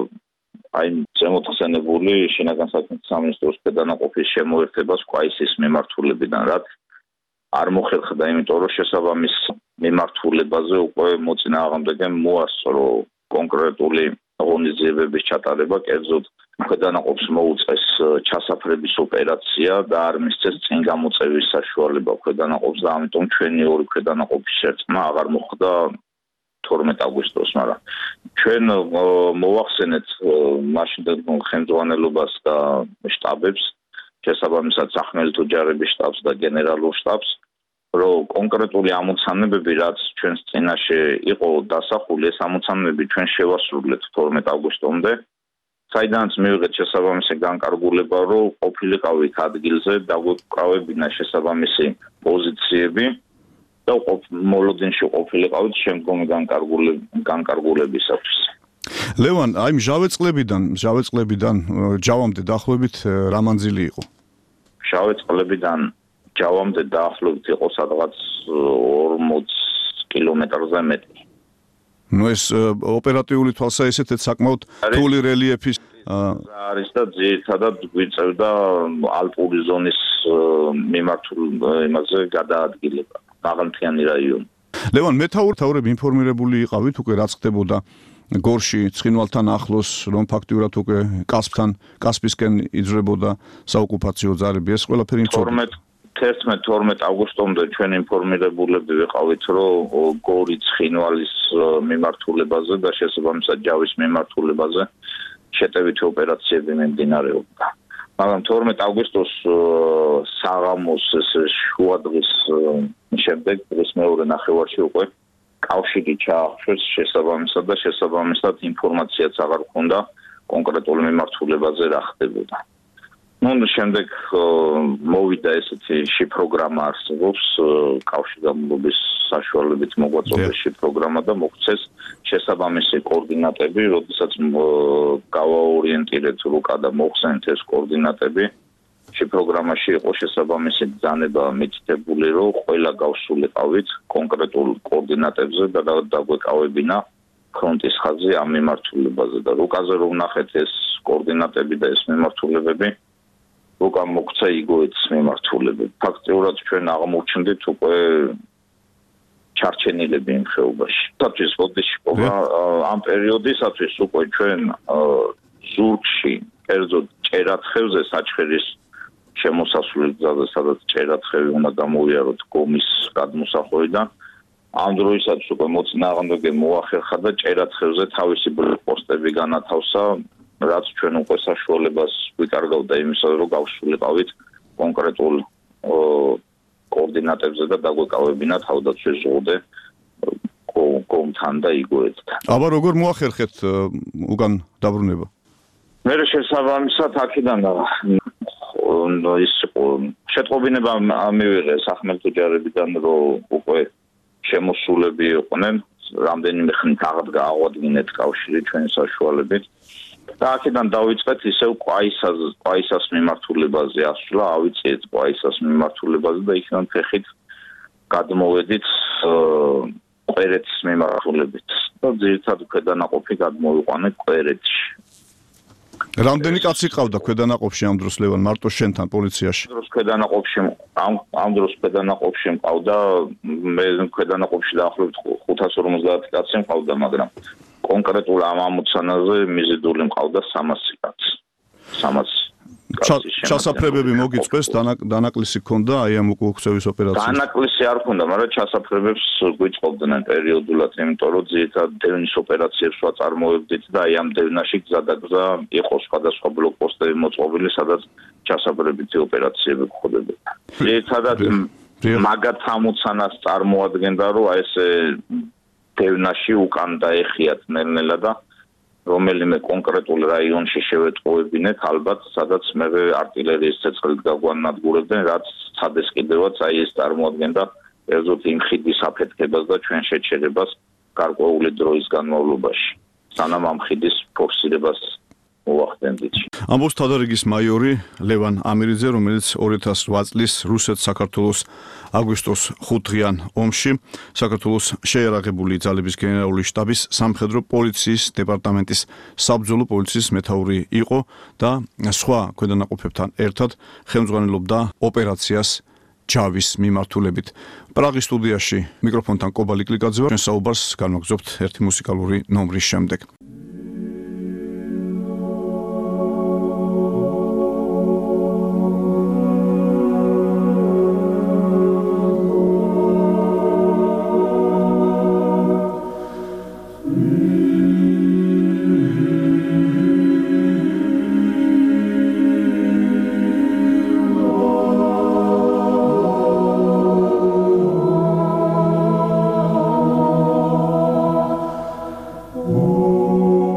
აი ზემოთხსენებული შინაგან საქმეთა სამინისტროს ქვედანაყოფის შემოერთებას კვაისის მიმართულებიდან, რაც არ მოხერხდა, იმიტომ რომ შესაბამის მიმართულებაზე უკვე მოწინააღმდეგემ მოასწრო კონკრეტული ღონისძიებების ჩატარება, კერძოდ ქვედანაყოფს მოუწეს ჩასაფრების ოპერაცია და არ მისცეს წინ გამოწევის საშუალება ქვედანაყოფს და ამიტომ ჩვენი ორი ქვედანაყოფის შერწყმა აღარ მოხდა თორმეტ აგვისტოს, მაგრამ ჩვენ მოვახსენეთ მაშინდელ ხელმძღვანელობას და შტაბებს, შესაბამისად სახმელეთო ჯარების შტაბს და გენერალურ შტაბს, რომ კონკრეტული ამოცანებები, რაც ჩვენს წინაშე იყო დასახული, ეს ამოცანებები ჩვენ შევასრულეთ თორმეტ აგვისტომდე, საიდანაც მივიღეთ შესაბამისი განკარგულება, რომ ყოფილიყავით ადგილზე, დაგვეკავებინა შესაბამისი პოზიციები და მოლოდინში ყოფილიყავით შემდგომი განკარგულებისათვის.
ლევან, აი მჟავე წყლებიდან, მჟავე წყლებიდან ჯავამდე დაახლოებით რა მანძილი იყო?
მჟავე წყლებიდან ჯავამდე დაახლოებით იყო სადღაც ორმოც კილომეტრზე მეტი.
ნუ ეს ოპერატიული თვალსაზრისით საკმაოდ რთული რელიეფის
არის და ძირითადად გვიწევდა ალპური ზონის მიმართულ იმაზე გადაადგილება მაღალმთიანი რაიონი.
ლევან, მეთაურები ინფორმირებული იყავით უკვე რაც ხდებოდა გორში, ცხინვალთან ახლოს, რომ ფაქტიურად უკვე კასპთან, კასპისკენ იძრებოდა საოკუპაციო ძალები, ეს ყველაფერი
თორმეტ თერთმეტ აგვისტომდე ჩვენ ინფორმირებულები ვიყავით, რომ გორი ცხინვალის მიმართულებაზე და შესაბამისად ჯავის მიმართულებაზე შეტევითი ოპერაციები მიმდინარეობდა. მაგრამ თორმეტ აგვისტოს საღამოს შუადღის შემდეგ დღის მეორე ნახევარში უკვე კავშირი ჩაახშვეს შესაბამისად და შესაბამისად ინფორმაციაც აღარ ჰქონდა კონკრეტულ მიმართულებაზე რა ხდებოდა. ნუ შემდეგ მოვიდა ესეთი შიფროგრამა არსებობს კავშირგაბმულობის საშუალებით მოგვაწოდეს შიფროგრამა და მოგვცეს შესაბამისი კოორდინატები, როდესაც გავაორიენტირეთ რუკა და მოხსენეთ ეს კოორდინატები. შიფროგრამაში იყო შესაბამისი ბრძანება მითითებული, რომ ყველა გავსულიყავით კონკრეტულ კოორდინატებზე და დაგვეკავებინა ფრონტის ხაზი ამ მიმართულებაზე და რუკაზე რომ ვნახეთ ეს კოორდინატები და ეს მიმართულებები რუკა მოქცა იგივეც მიმართულებები. ფაქტიურად ჩვენ აღმოჩნდით უკვე ჩარჩენილები იმ ხეობაში. სათვის ბოდიში ყოლა ამ პერიოდისათვის უკვე ჩვენ ზურგში, კერძოდ ჭერათხევზე საჩხერის შემოსასვლელი გზაზე, სადაც ჭერათხევი უნდა გამოვიაროთ გომის გადმოსახვევიდან. ამ დროისაც უკვე მოწინააღმდეგე მოახერხა და ჭერათხევზე თავისი ბლოკპოსტები განათავსა, რაც ჩვენ უკვე საშუალებას გვიკარგავდა იმისა, რომ გავსულიყავით კონკრეტულ კოორდინატებზე და დაგვეკავებინა თავდაცვის ზღუდე გომთან და იგივეცთან.
აბა როგორ მოახერხეთ უკან დაბრუნება?
მე შესაბამისად აქედან ის შეტყობინება მივიღე სახმელთო ჯარებიდან, რომ უკვე შემოსულები იყვნენ, რამდენიმე ხნით აღდგა აღვადგინეთ კავშირი ჩვენი საშუალებით. და აქედან დავიწყეთ ისევ ყვაისას ყვაისას მიმართულებაზე ასვლა, ავიწიეთ ყვაისას მიმართულებაზე და იქიდან ფეხით გადმოვედით კვერეთის მიმართულებით. და ძირითადად ქვედანაყოფი გადმოვიყვანეთ კვერეთში.
რამდენი კაცი ყავდა ქვედანაყოფში ამ დროს ლევან მარტო შენთან პოლიციაში?
ამ დროს ქვედანაყოფში ამ ამ დროს ქვედანაყოფში ყავდა მე ქვედანაყოფში დაახლოებით ხუთას ორმოცდაათი კაცი ყავდა, მაგრამ კონკრეტულ ამ ამოცანაზე მიზიდული მყავდა სამასი კაცი. სამასი კაცი.
ჩასაფრებები მოგიწვეს, დანაკლისი ჰქონდა აი ამ უკუქცევის ოპერაციას?
დანაკლისი არ ჰქონდა, მაგრამ ჩასაფრებებს გვიწყობდნენ პერიოდულად, იმიტომ რომ ძირითადად დევნის ოპერაციებს ვაწარმოებდით და აი ამ დევნაში გზადაგზა იყო სხვადასხვა ბლოკპოსტები მოწყობილი, სადაც ჩასაფრებითი ოპერაციები გხდებოდა. ძირითადად მაგათ ამოცანას წარმოადგენდა, რომ აი ეს დევნაში უკან დაეხიათ ნელ-ნელა და რომელიმე კონკრეტულ რაიონში შევეტყუებინეთ, ალბათ, სადაც მე артиლერიის ცეცხლით გაგვანადგურებდნენ, რაც ცადეს კიდევაც აი ეს წარმოადგენდა ერთოდ იმ ხიდის აფეთქებას და ჩვენ შეჩერებას გარკვეული დროის განმავლობაში. სანამ ამ ხიდის ფორსირებას მოახდენდით.
ამბობს თადარიგის მაიორი ლევან ამირიძე, რომელიც ორი ათას ოთხ წლის რუსეთ-საქართველოს აგვისტოს ხუთდღიან ომში საქართველოს შეიარაღებული ძალების გენერალური შტაბის სამხედრო პოლიციის დეპარტამენტის საბრძოლო პოლიციის მეთაური იყო და სხვა ქვედანაყოფებთან ერთად ხელმძღვანელობდა ოპერაციას ჯავის მიმართულებით. პრაღის სტუდიაში მიკროფონთან კობალი კლიკაძე ვარ. ჩვენ საუბარს განვაგრძობთ ერთი მუსიკალური ნომრის შემდეგ.
Oh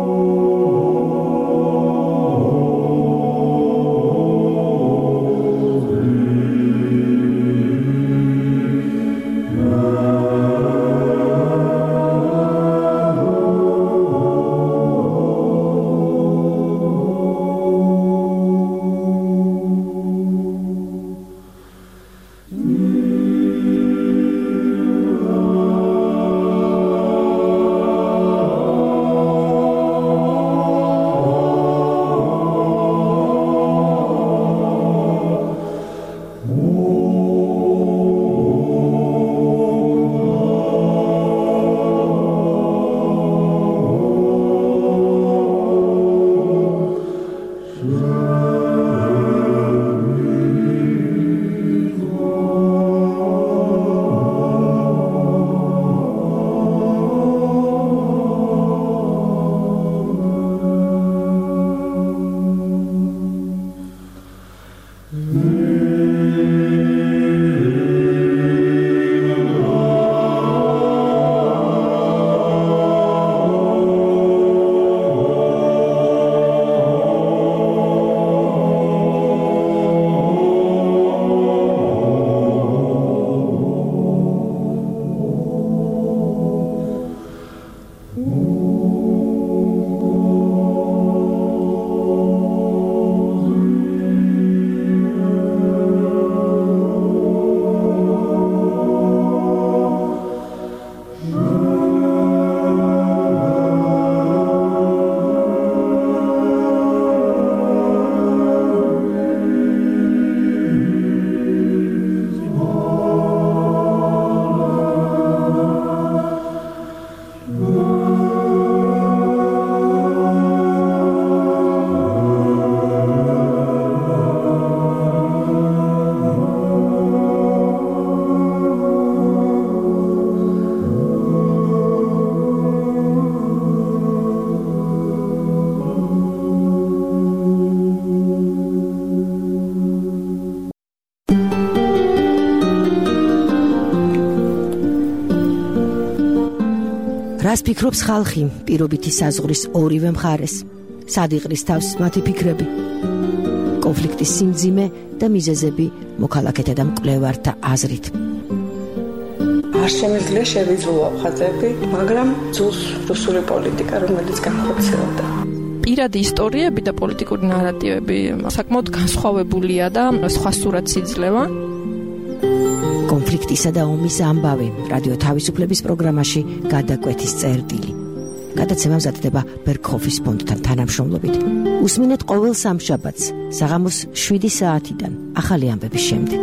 რას ფიქრობს ხალხი პირობითი საზღვრის ორივე მხარეს? სად იყრის თავს მათი ფიქრები? კონფლიქტის სიმძიმე და მიზეზები მოქალაქეთა და მკვლევართა აზრით.
არ შემიძლია შევიძულო ხაზები, მაგრამ ძულს რუსული პოლიტიკა, რომელიც განხორციელდა.
პირადი ისტორიები და პოლიტიკური ნარატივები საკმაოდ განსხვავებულია და სხვა სურათს იძლევა.
კონფლიქტისა და ომის ამბავი რადიო თავისუფლების პროგრამაში გადაკვეთის წერტილი. გადაცემა მზადდება ბერგჰოფის ფონდთან თანამშრომლობით. უსმინეთ ყოველ სამშაბათს საღამოს შვიდი საათიდან ახალი ამბების შემდეგ.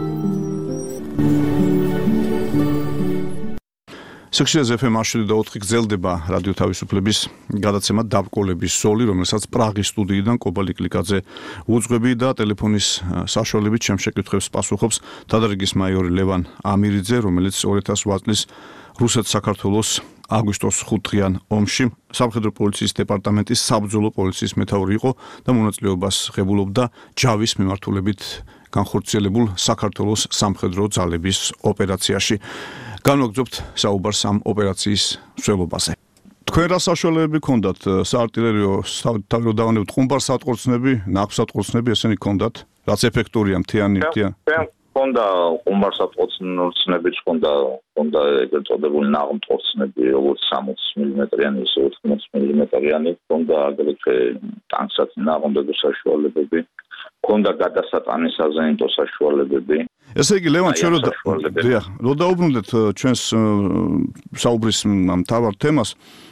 სექციაზე ეფ ემ შვიდი და ოთხი გრძელდება რადიო თავისუფლების გადაცემა დაბრკოლების ზოლი, რომელსაც პრაღის სტუდიიდან კობალი კლიკაძე უძღვები და ტელეფონის საშუალებით ჩემ შეკითხვებს პასუხობს თადარიგის მაიორი ლევან ამირიძე, რომელიც ორი ათას ოთხ წლის რუსეთ-საქართველოს აგვისტოს ხუთდღიან ომში სამხედრო პოლიციის დეპარტამენტის საბრძოლო პოლიციის მეთაური იყო და მონაწილეობას ღებულობდა ჯავის მიმართულებით განხორციელებულ საქართველოს სამხედრო ძალების ოპერაციაში. განვაგრძობთ საუბარს ამ ოპერაციის მსვლელობაზე. თქვენ რა საშუალებები გქონდათ საარტილერიო თავი დავანებთ ყუმბარ-სატყორცნები, ნახვსატყორცნები ესენი გქონდათ? რაც ეფექტურია მთიანი მთიან.
Fonda ყუმბარ-სატყორცნებიც ჰქონდა, ჰქონდა ეგრეთ წოდებული ნაღმტყორცნები, როგორც სამოცი მილიმეტრიანი, ისე ოთხმოცი მილიმეტრიანი, ჰქონდა აგრეთვე ტანკსათი ნაღმდები საშუალებები, ჰქონდა გადასატანის საზეიმტო საშუალებები.
ესე იგი ლევან ჩვენ რო დაუბრუნდეთ ჩვენს საუბრის ამ თავარ თემას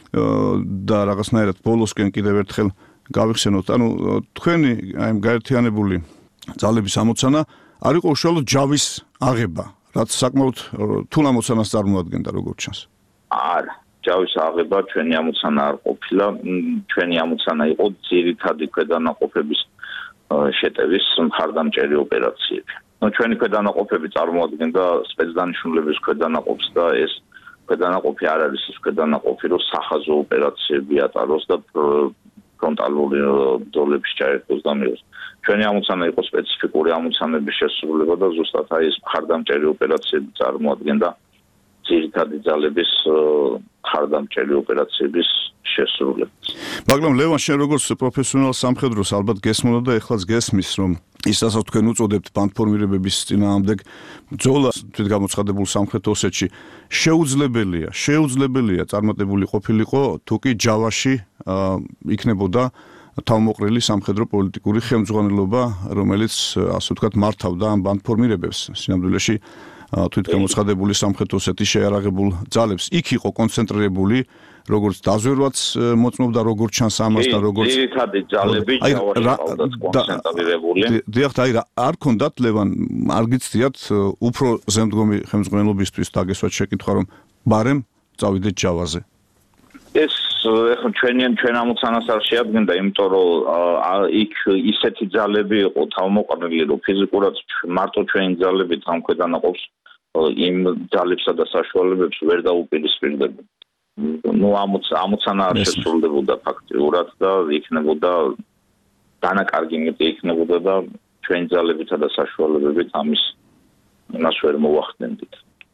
და რაღაცნაირად ბოლოსკენ კიდევ ერთხელ გავიხსენოთ, ანუ თქვენი აი ამ გაერთიანებული ძალების ამოცანა არ იყო უშუალოდ ჯავის აღება, რაც საკმაოდ რთულ ამოცანას წარმოადგენდა როგორც ჩანს.
არა, ჯავის აღება ჩვენი ამოცანა არ ყოფილა, ჩვენი ამოცანა იყო ძირითადი ქვედანაყოფების შეტევის მხარდამჭერი ოპერაციები. ნუ ჩვენი ქვედანაყოფები წარმოადგენდა სპეცდანიშნულების ქვედანაყოფს და ეს ქვედანაყოფი არ არის ის ქვედანაყოფი, რომ სახაზო ოპერაციები ატაროს და ფრონტალური ბრძოლების ჩაერთოს და მიიღოს. ჩვენი ამოცანა იყო სპეციფიკური ამოცანების შესრულება და ზუსტად აი ეს მხარდამჭერი ოპერაციები წარმოადგენდა ძირითადი ძალების მხარდამჭერი ოპერაციების შესრულება.
მაგრამ ლევან შენ როგორც პროფესიონალ სამხედროს ალბათ გესმოდა და ეხლაც გესმის რომ ის რასაც თქვენ უწოდებთ ბანდფორმირებების წინააღმდეგ ბრძოლას თვითგამოცხადებულ სამხრეთ ოსეთში შეუძლებელია, შეუძლებელია წარმატებული ყოფილიყო თუ კი ჯავაში იქნებოდა თავმოყრილი სამხედრო პოლიტიკური ხელმძღვანელობა, რომელიც ასე ვთქვათ მართავდა ამ ბანდფორმირებებს სინამდვილეში თვითგამოცხადებული სამხრეთ ოსეთის შეარაღებულ ძალებს. იქ იყო კონცენტრირებული როგორც დაზვერვაც მოწმობდა როგორც ჩანს ამასთან როგორც
ძირითადი ძალები ჯავაში კონცენტრირებული.
დიახ, აი რა არ ქონდათ ლევან არ გიცდიათ უფრო ზემდგომი ხელმძღვანელობისთვის დაგესვათ შეკითხვა რომ ბარემ წავიდეთ ჯავაზე.
ეს ეხლა ჩვენი ჩვენ ამოცანას არ შეადგენდა, იმიტომ რომ იქ ისეთი ძალები იყო თავმოყრილი, რომ ფიზიკურად მარტო ჩვენი ძალები თანქვედანაყოფს იმ ძალებსა და საშუალებებს ვერ დაუპირისპირდებოდა. ნუ ამოცანა არ შესრულდებოდა ფაქტიურად და იქნებოდა დანაკარგი მეტი იქნებოდა და ჩვენი ძალებითა და საშუალებებით ამის იმას ვერ მოვახდენდით.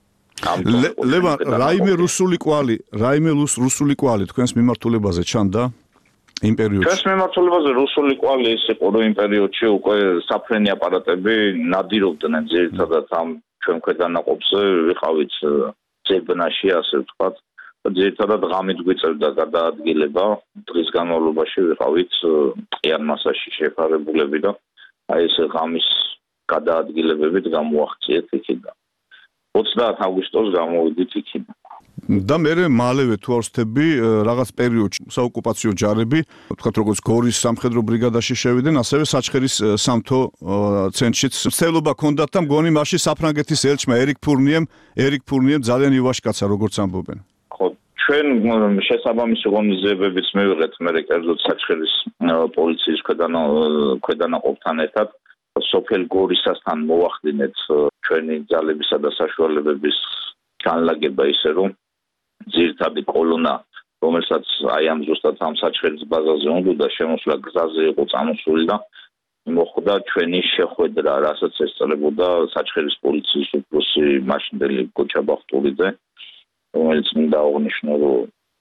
ლევან რაიმე რუსული კვალი, რაიმე რუსული კვალი თქვენს მიმართულებაზე ჩანდა იმ პერიოდში.
ჩვენს მიმართულებაზე რუსული კვალი ის იყო, რომ იმ პერიოდში უკვე საფრენი აპარატები ნადირობდნენ ძირითადად ამ ჩვენ ქვედანაყოფზე, ვიყავით ძებნაში, ასე ვთქვათ. ძირითადად ღამით გვიწევდა გადაადგილება, დღის განმავლობაში ვიყავით ტყიან მასაში შეფარებულები და აი ეს ღამის გადაადგილებებით გამოახციეთ იქიდან. ოცდაათი აგვისტოს გამოვიდით იქიდან.
და მერე მალევე თუ არ ვსწრები რაღაც პერიოდში საოკუპაციო ჯარები, ვთქვათ როგორც გორის სამხედრო ბრიგადაში შევიდნენ, ასევე საჩხერის სამთო ცენტრშიც ცდილობა ჰქონდათ და მგონი მაშინ საფრანგეთის ელჩმა ერიკ ფურნიემ, ერიკ ფურნიემ ძალიან ივაშკაცა როგორც ამბობენ.
ხო, ჩვენ შესაბამისი ღონისძიებებიც მივიღეთ მერე კერძოდ საჩხერის პოლიციის ქვედანაყოფთან ერთად სოფელ გორისასთან მოვახდინეთ ჩვენი ძალებისა და საშუალებების განლაგება ისე რომ ძირითადი კოლონა რომელსაც აი ამ ზუსტად ამ საჩხერის ბაზაზე უნდა შემოსვლა გზაზე იყო წამოსული და მოხდა ჩვენი შეხვედრა, რასაც ესწრებოდა საჩხერის პოლიციის უფროსი მაშინდელი გოჩა ბახტურიძე, რომელიც მინდა აღნიშნო, რომ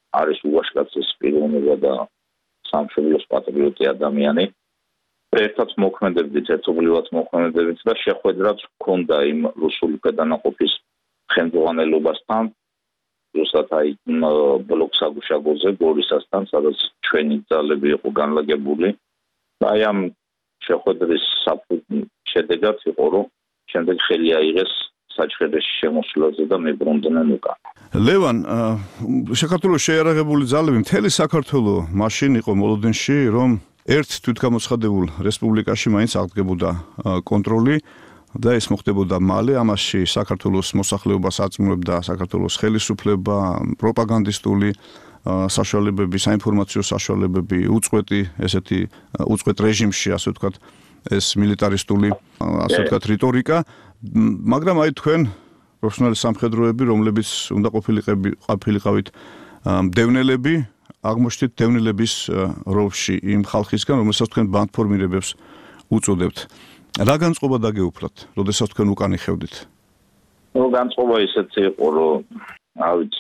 არის უაშკაცის პიროვნება და სამშობლოს პატრიოტი ადამიანი. ერთად მოქმედებდით, ერთობლივად მოქმედებდით და შეხვედრაც ჰქონდა იმ რუსული ქვედანაყოფის ხელმძღვანელობასთან, რუსათ აი ბლოკ საგუშაგოზე გორისასთან, სადაც ჩვენი ძალები იყო განლაგებული. და აი ამ შეხვედრის შედეგად იყო, რომ შემდეგ ხელი აიღეს საჩხერეში შემოსვლაზე და მებრუნდნენ უკან.
ლევან, საქართველოს შეიარაღებული ძალები მთელი საქართველო მაშინ იყო მოლოდინში, რომ ერთ თვითგამოცხადებულ რესპუბლიკაში მაინც აღდგებოდა კონტროლი და ეს მოხდებოდა მალე. ამაში საქართველოს მოსახლეობას აწმუნებდა საქართველოს ხელისუფლება, პროპაგანდისტული საშუალებები, საინფორმაციო საშუალებები, უწყვეტი ესეთი უწყვეტ რეჟიმში, ასე ვთქვათ, ეს მილიტარისტული, ასე ვთქვათ, რიტორიკა, მაგრამ აი თქვენ პროფესიონალი სამხედროები, რომლებიც უნდა ყოფილიყავით მდევნელები, აღმოჩნდით დევნილების როლში იმ ხალხისგან, რომელსაც თქვენ ბანდფორმირებებს უწოდებთ. რა განწყობა დაგეუფლათ, როდესაც თქვენ უკან იხევდით?
ნუ განწყობა ისეთი იყო, რომ ავიც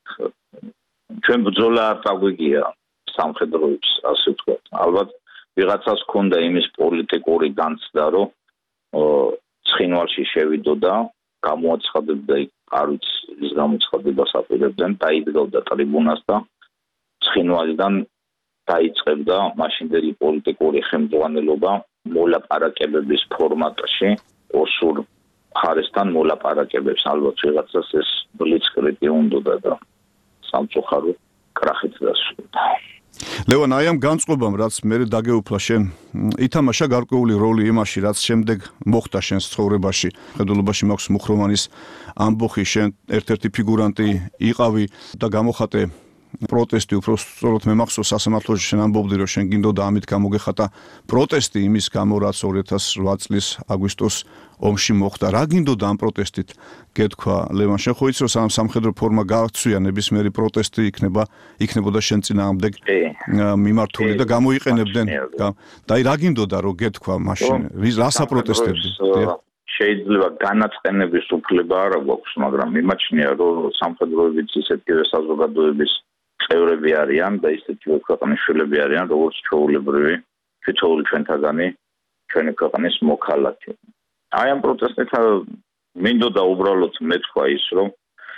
ჩვენ ბრძოლა არ დაგვიგია სამხედროებს, ასე ვთქვათ. ალბათ ვიღაცას ჰქონდა იმის პოლიტიკური განცდა, რომ ცხინვალში შევიდოდა, გამოაცხადებდა იქ არ ვიცი ის გამოცხადებას აპირებდნენ, დაიდგავდა ტრიბუნას და ცხინვალიდან დაიწყებდა მაშინდელი პოლიტიკური ხელმძღვანელობა მოლაპარაკებების ფორმატში ოსურ მხარესთან მოლაპარაკებებს. ალბათ ვიღაცას ეს ბლიცკრიგი უნდოდა და სამწუხარო კრახით დასრულდა.
ლევან, აი ამ განწყობამ, რაც მე დაგეუფლა შენ, ითამაშა გარკვეული როლი იმაში, რაც შემდეგ მოხდა შენს ცხოვრებაში. ხედულობაში მაქვს მუხროვანის ამბოხი, შენ ერთ-ერთი ფიგურანტი იყავი და გამოხატე პროტესტი, უფრო სწორად მე მახსოვს სასამართლოში შენ ამბობდი, რომ შენ გინდოდა ამით გამოგეხატა პროტესტი იმის გამო, რაც ორი ათას რვა წლის აგვისტოს ომში მოხდა. რა გინდოდა ამ პროტესტით? გეთქვა ლევან, შენ ხო იცი, რომ სამ სამხედრო ფორმა გააცვია, ნებისმიერი პროტესტი იქნება, იქნებოდა შენ წინააღმდეგ მიმართული და გამოიყენებდნენ. და აი რა გინდოდა, რომ გეთქვა მაშინ? რა საპროტესტებდი?
შეიძლება განაწყენების უფლება არ აქვს, მაგრამ მიმაჩნია, რომ სამხედროებიც ისეთივე საზოგადოების წევრები არიან და ისეთივე ქვეყნის შვილები არიან, როგორც ჩვეულებრივი, თითოეული ჩვენთაგანი ჩვენი ქვეყნის მოქალაქე. აი ამ პროტესტით მინდოდა უბრალოდ მეთქვა ის, რომ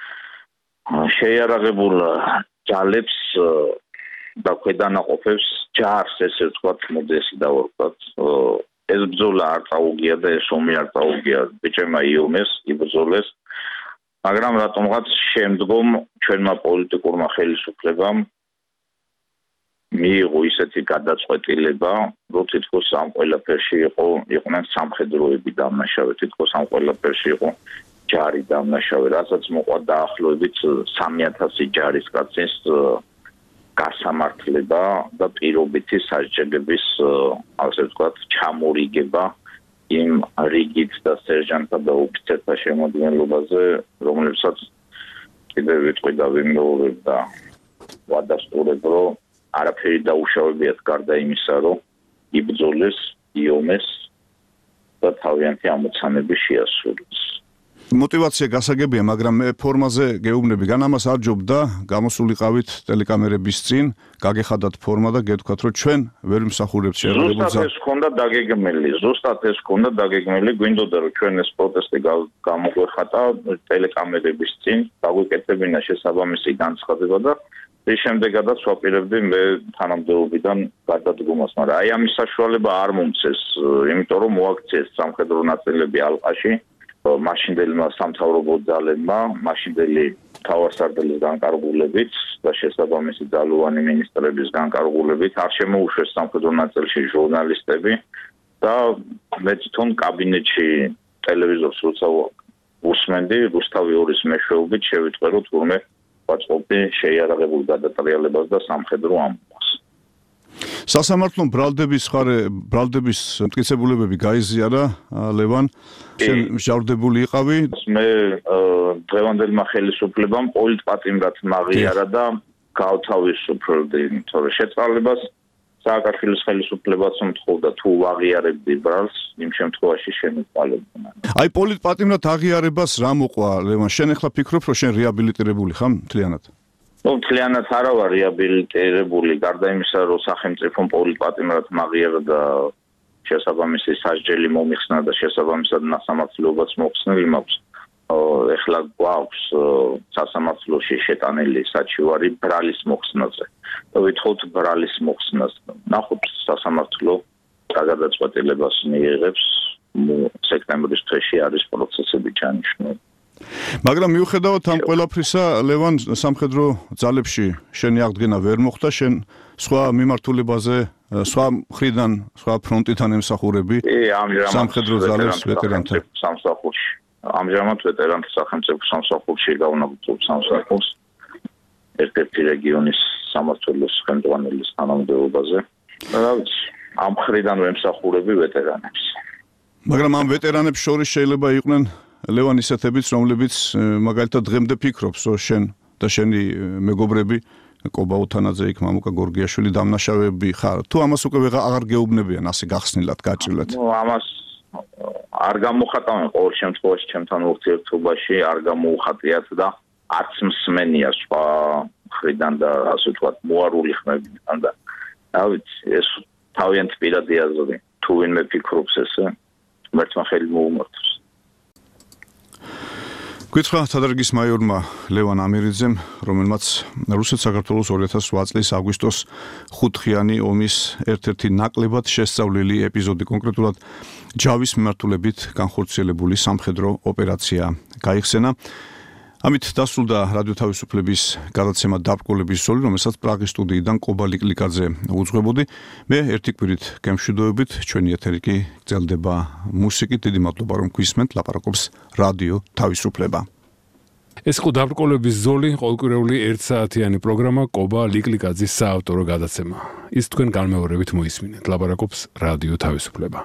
შეიარაღებულ ძალებს და ქვედანაყოფებს ჯარს, ესე ვთქვათ, მოდესი დავარქვათ, ეს ბრძოლა არ წაუგია და ეს ომი არ წაუგია. ბიჭებმა იომეს, იბრძოლეს, მაგრამ რატომღაც შემდგომ ჩვენმა პოლიტიკურმა ხელისუფლებამ მიიღო ისეთი გადაწყვეტილება, რომ თითქოს ამ ყველაფერში იყო იყვნენ სამხედროები დამნაშავე, თითქოს ამ ყველაფერში იყო ჯარი დამნაშავე, რასაც მოყვა დაახლოებით სამი ათასი ჯარისკაცის გასამართლება და პირობითი სასჯელების, ასე ვთქვათ, ჩამორიგება იმ რიგით და სერჟანტთა და ოფიცერთა შემადგენლობაზე, რომლებსაც კიდევ ვიტყვი და ვიმეორებ და ვადასტურებ, რომ არაფერი დაუშავებიათ გარდა იმისა, რომ იბრძოლეს, იომეს და თავიანთი ამოცანები შეასრულეს.
მოტივაცია გასაგებია, მაგრამ მე ფორმაზე გეუბნები, გან ამას არ ჯობდა, გამოსულიყავით ტელეკამერების წინ, გაგეხადათ ფორმა და გეთქვათ, რომ ჩვენ ვერ მსახურებთ შეიარაღებულ ძალებს.
ზუსტად ეს ჰქონდა დაგეგმილი, ზუსტად ეს ჰქონდა დაგეგმილი, გვინდოდა რომ ჩვენ ეს პროტესტი გამოგვეხატა ტელეკამერების წინ, დაგვიკეთებინა შესაბამისი განცხადება და ის შემდეგადაც ვაპირებდი მე თანამდებობიდან გადადგომას, მაგრამ აი ამის საშუალება არ მომცეს, იმიტომ რომ მოაქციეს სამხედრო ნაწილები ალყაში. მაშინდელმა სამთავრობო ძალებმა, მაშინდელი თავარსარდლის განკარგულებით და შესაბამისი ძალოვანი მინისტრების განკარგულებით არ შემოუშვეს სამხედრო ნაწილში ჟურნალისტები და მე თვითონ კაბინეტში ტელევიზორს როცა უსმენდი, რუსთავი ორის მეშვეობით შევიტყვე, რომ თურმე ვაწყობდი შეიარაღებულ გადატრიალებას და სამხედრო ამბავს.
სასამართლო ბრალდების ხარე ბრალდების მტკიცებულებები გაიზიარა ლევან, შენ მჟავდებული იყავი?
მე დღევანდელმა ხელისუფლებამ პოლიტპატიმრად მაღიარა და გავთავისუფლდი, თორე შეწყალებას სააკაშვილის ხელისუფლებაც მთხოვდა თუ ვაღიარებდი ბრალს, იმ შემთხვევაში შემეყალებდნენ.
აი პოლიტპატიმრად აღიარებას რა მოყვა ლევან? შენ ახლა ფიქრობ, რომ შენ რეაბილიტირებული ხარ მთლიანად?
ну მთლიანად არა ვარ რეაბილიტირებული, გარდა იმისა, რომ სახელმწიფომ პოლიტპატიმრად მაღიერდა შესაბამისი სასჯელი მომიხსნა და შესაბამისად ნასამართლეობაც მოხსნილი მაქვს. ეხლა გვაქვს სასამართლოში შეტანილი საჩივარი ბრალის მოხსნაზე. და ვითხოვთ ბრალის მოხსნას. ნახოთ სასამართლო გადაწყვეტილებას მიიღებს სექტემბრის თვეში არის პროცესები ჩანიშნული.
მაგრამ მიუხედავად ამ ყველაფრისა, ლევან, სამხედრო ძალებში შენი აღდგენა ვერ მოხდა, შენ სხვა მიმართულებაზე, სხვა მხრიდან, სხვა ფრონტიდან ემსახურები სამხედრო ძალებს ვეტერანთა
სამსახურში. ამჟამად ვეტერანთა სახელმწიფო სამსახურში გავნაბოლქვ სამსახურს ერთ-ერთი რეგიონის სამმართველოს ხელმძღვანელის თანამდებობაზე. რა ვიცი, ამ მხრიდან ვემსახურები ვეტერანებს.
მაგრამ ამ ვეტერანებს შორის შეიძლება იყვნენ ლევან ისეთებიც, რომლებიც მაგალითად დღემდე ფიქრობს, რომ შენ და შენი მეგობრები კობა უთანაძე იქ მამუკა გორგიაშვილი დამნაშავეები ხარ. თუ ამას უკვე აღარ გეუბნებიან ასე გახსნილად, გაჭრილად.
ნუ ამას არ გამოხატავენ ყოველ შემთხვევაში ჩემთან ურთიერთობაში, არ გამოუხატიათ და არც მსმენია სხვა მხრიდან და ასე ვთქვათ, მოარული ხმებიდან და რა ვიცი, ეს თავიანთ პირადი აზრი. თუ ვინმე ფიქრობს ესე, მერტმა ხელი მოუმართოს.
გითხრა თადარიგის მაიორმა ლევან ამირიძემ, რომელმაც რუსეთ-საქართველოს ორი ათას ოთხ წლის აგვისტოს ხუთხიანი ომის ერთ-ერთი ნაკლებად შესწავლილი ეპიზოდი, კონკრეტულად ჯავის მიმართულებით განხორციელებული სამხედრო ოპერაცია გაიხსენა. ამით დასრულდა რადიო თავისუფლების გადაცემა დაბრკოლების ზოლი, რომელსაც პრაღის სტუდიიდან ყობა ლიკლიკაძე უძღვებოდი. მე ერთი კვირით გემშვიდობებით, ჩვენი ეთერი კი გრძელდება მუსიკით. დიდი მადლობა რომ გვისმენთ, ლაპარაკობს რადიო თავისუფლება.
ეს იყო დაბრკოლების ზოლი, ყოველკვირეული ერთ საათიანი პროგრამა ყობა ლიკლიკაძის საავტორო გადაცემა. ის თქვენ განმეორებით მოისმინეთ, ლაპარაკობს რადიო თავისუფლება.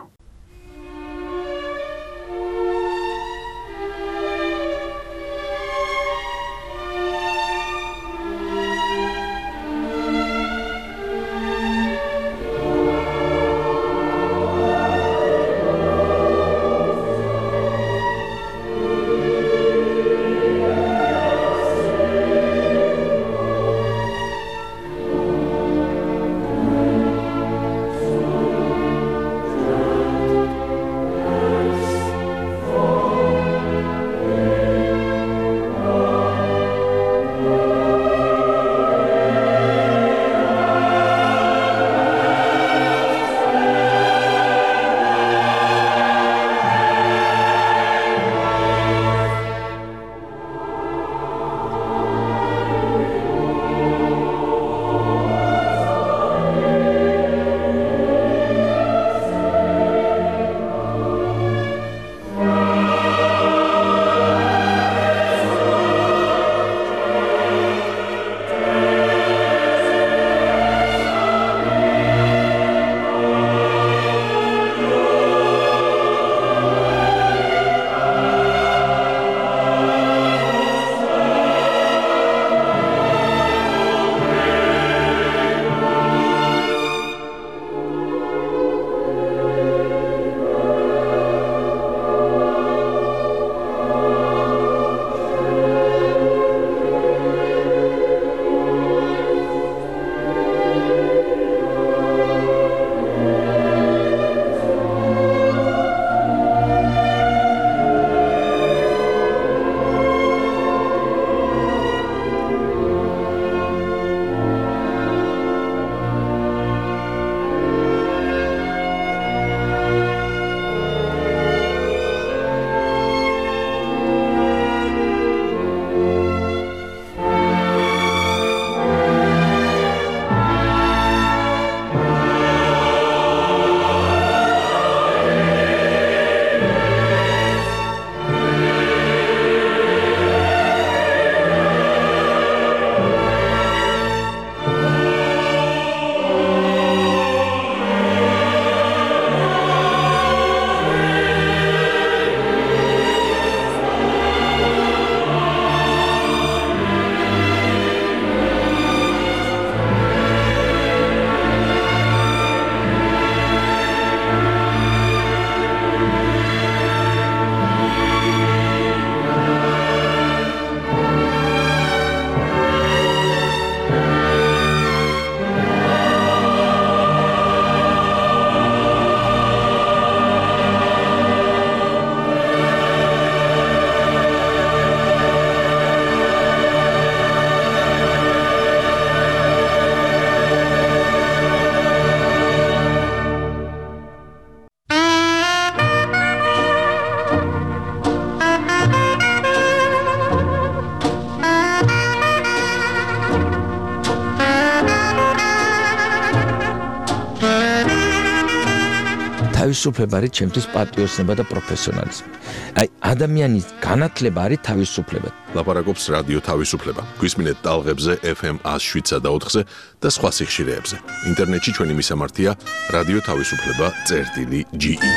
თავისუფლება არის ჩემთვის პატრიოტიზმი და პროფესიონალიზმი. აი, ადამიანის განათლება არის თავისუფლება.
ლაპარაკობს რადიო თავისუფლება. გვისმინეთ ტალღებზე ეფ ემ one oh seven point four-ზე და სხვა სიხშირეებზე. ინტერნეტში ჩვენი მისამართია რადიო თავისუფლება წერტილი ჯი ი.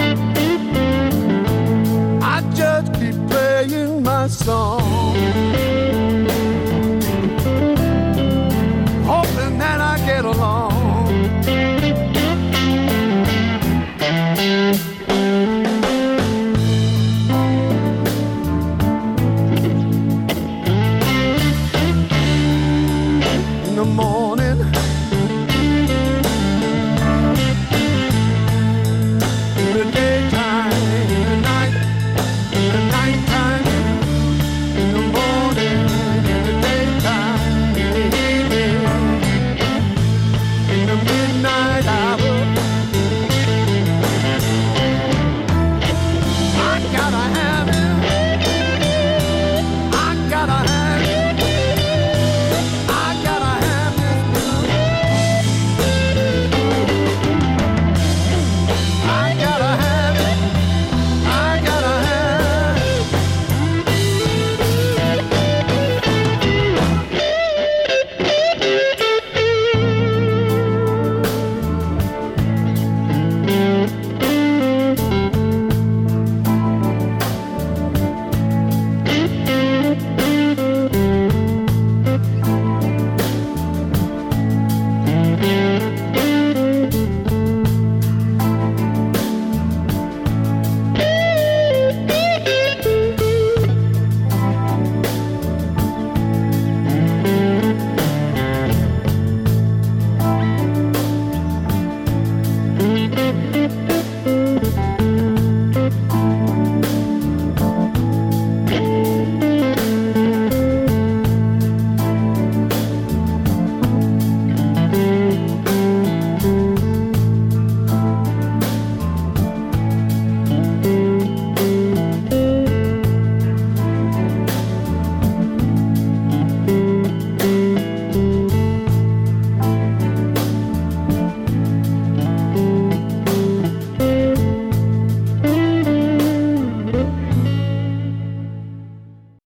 song.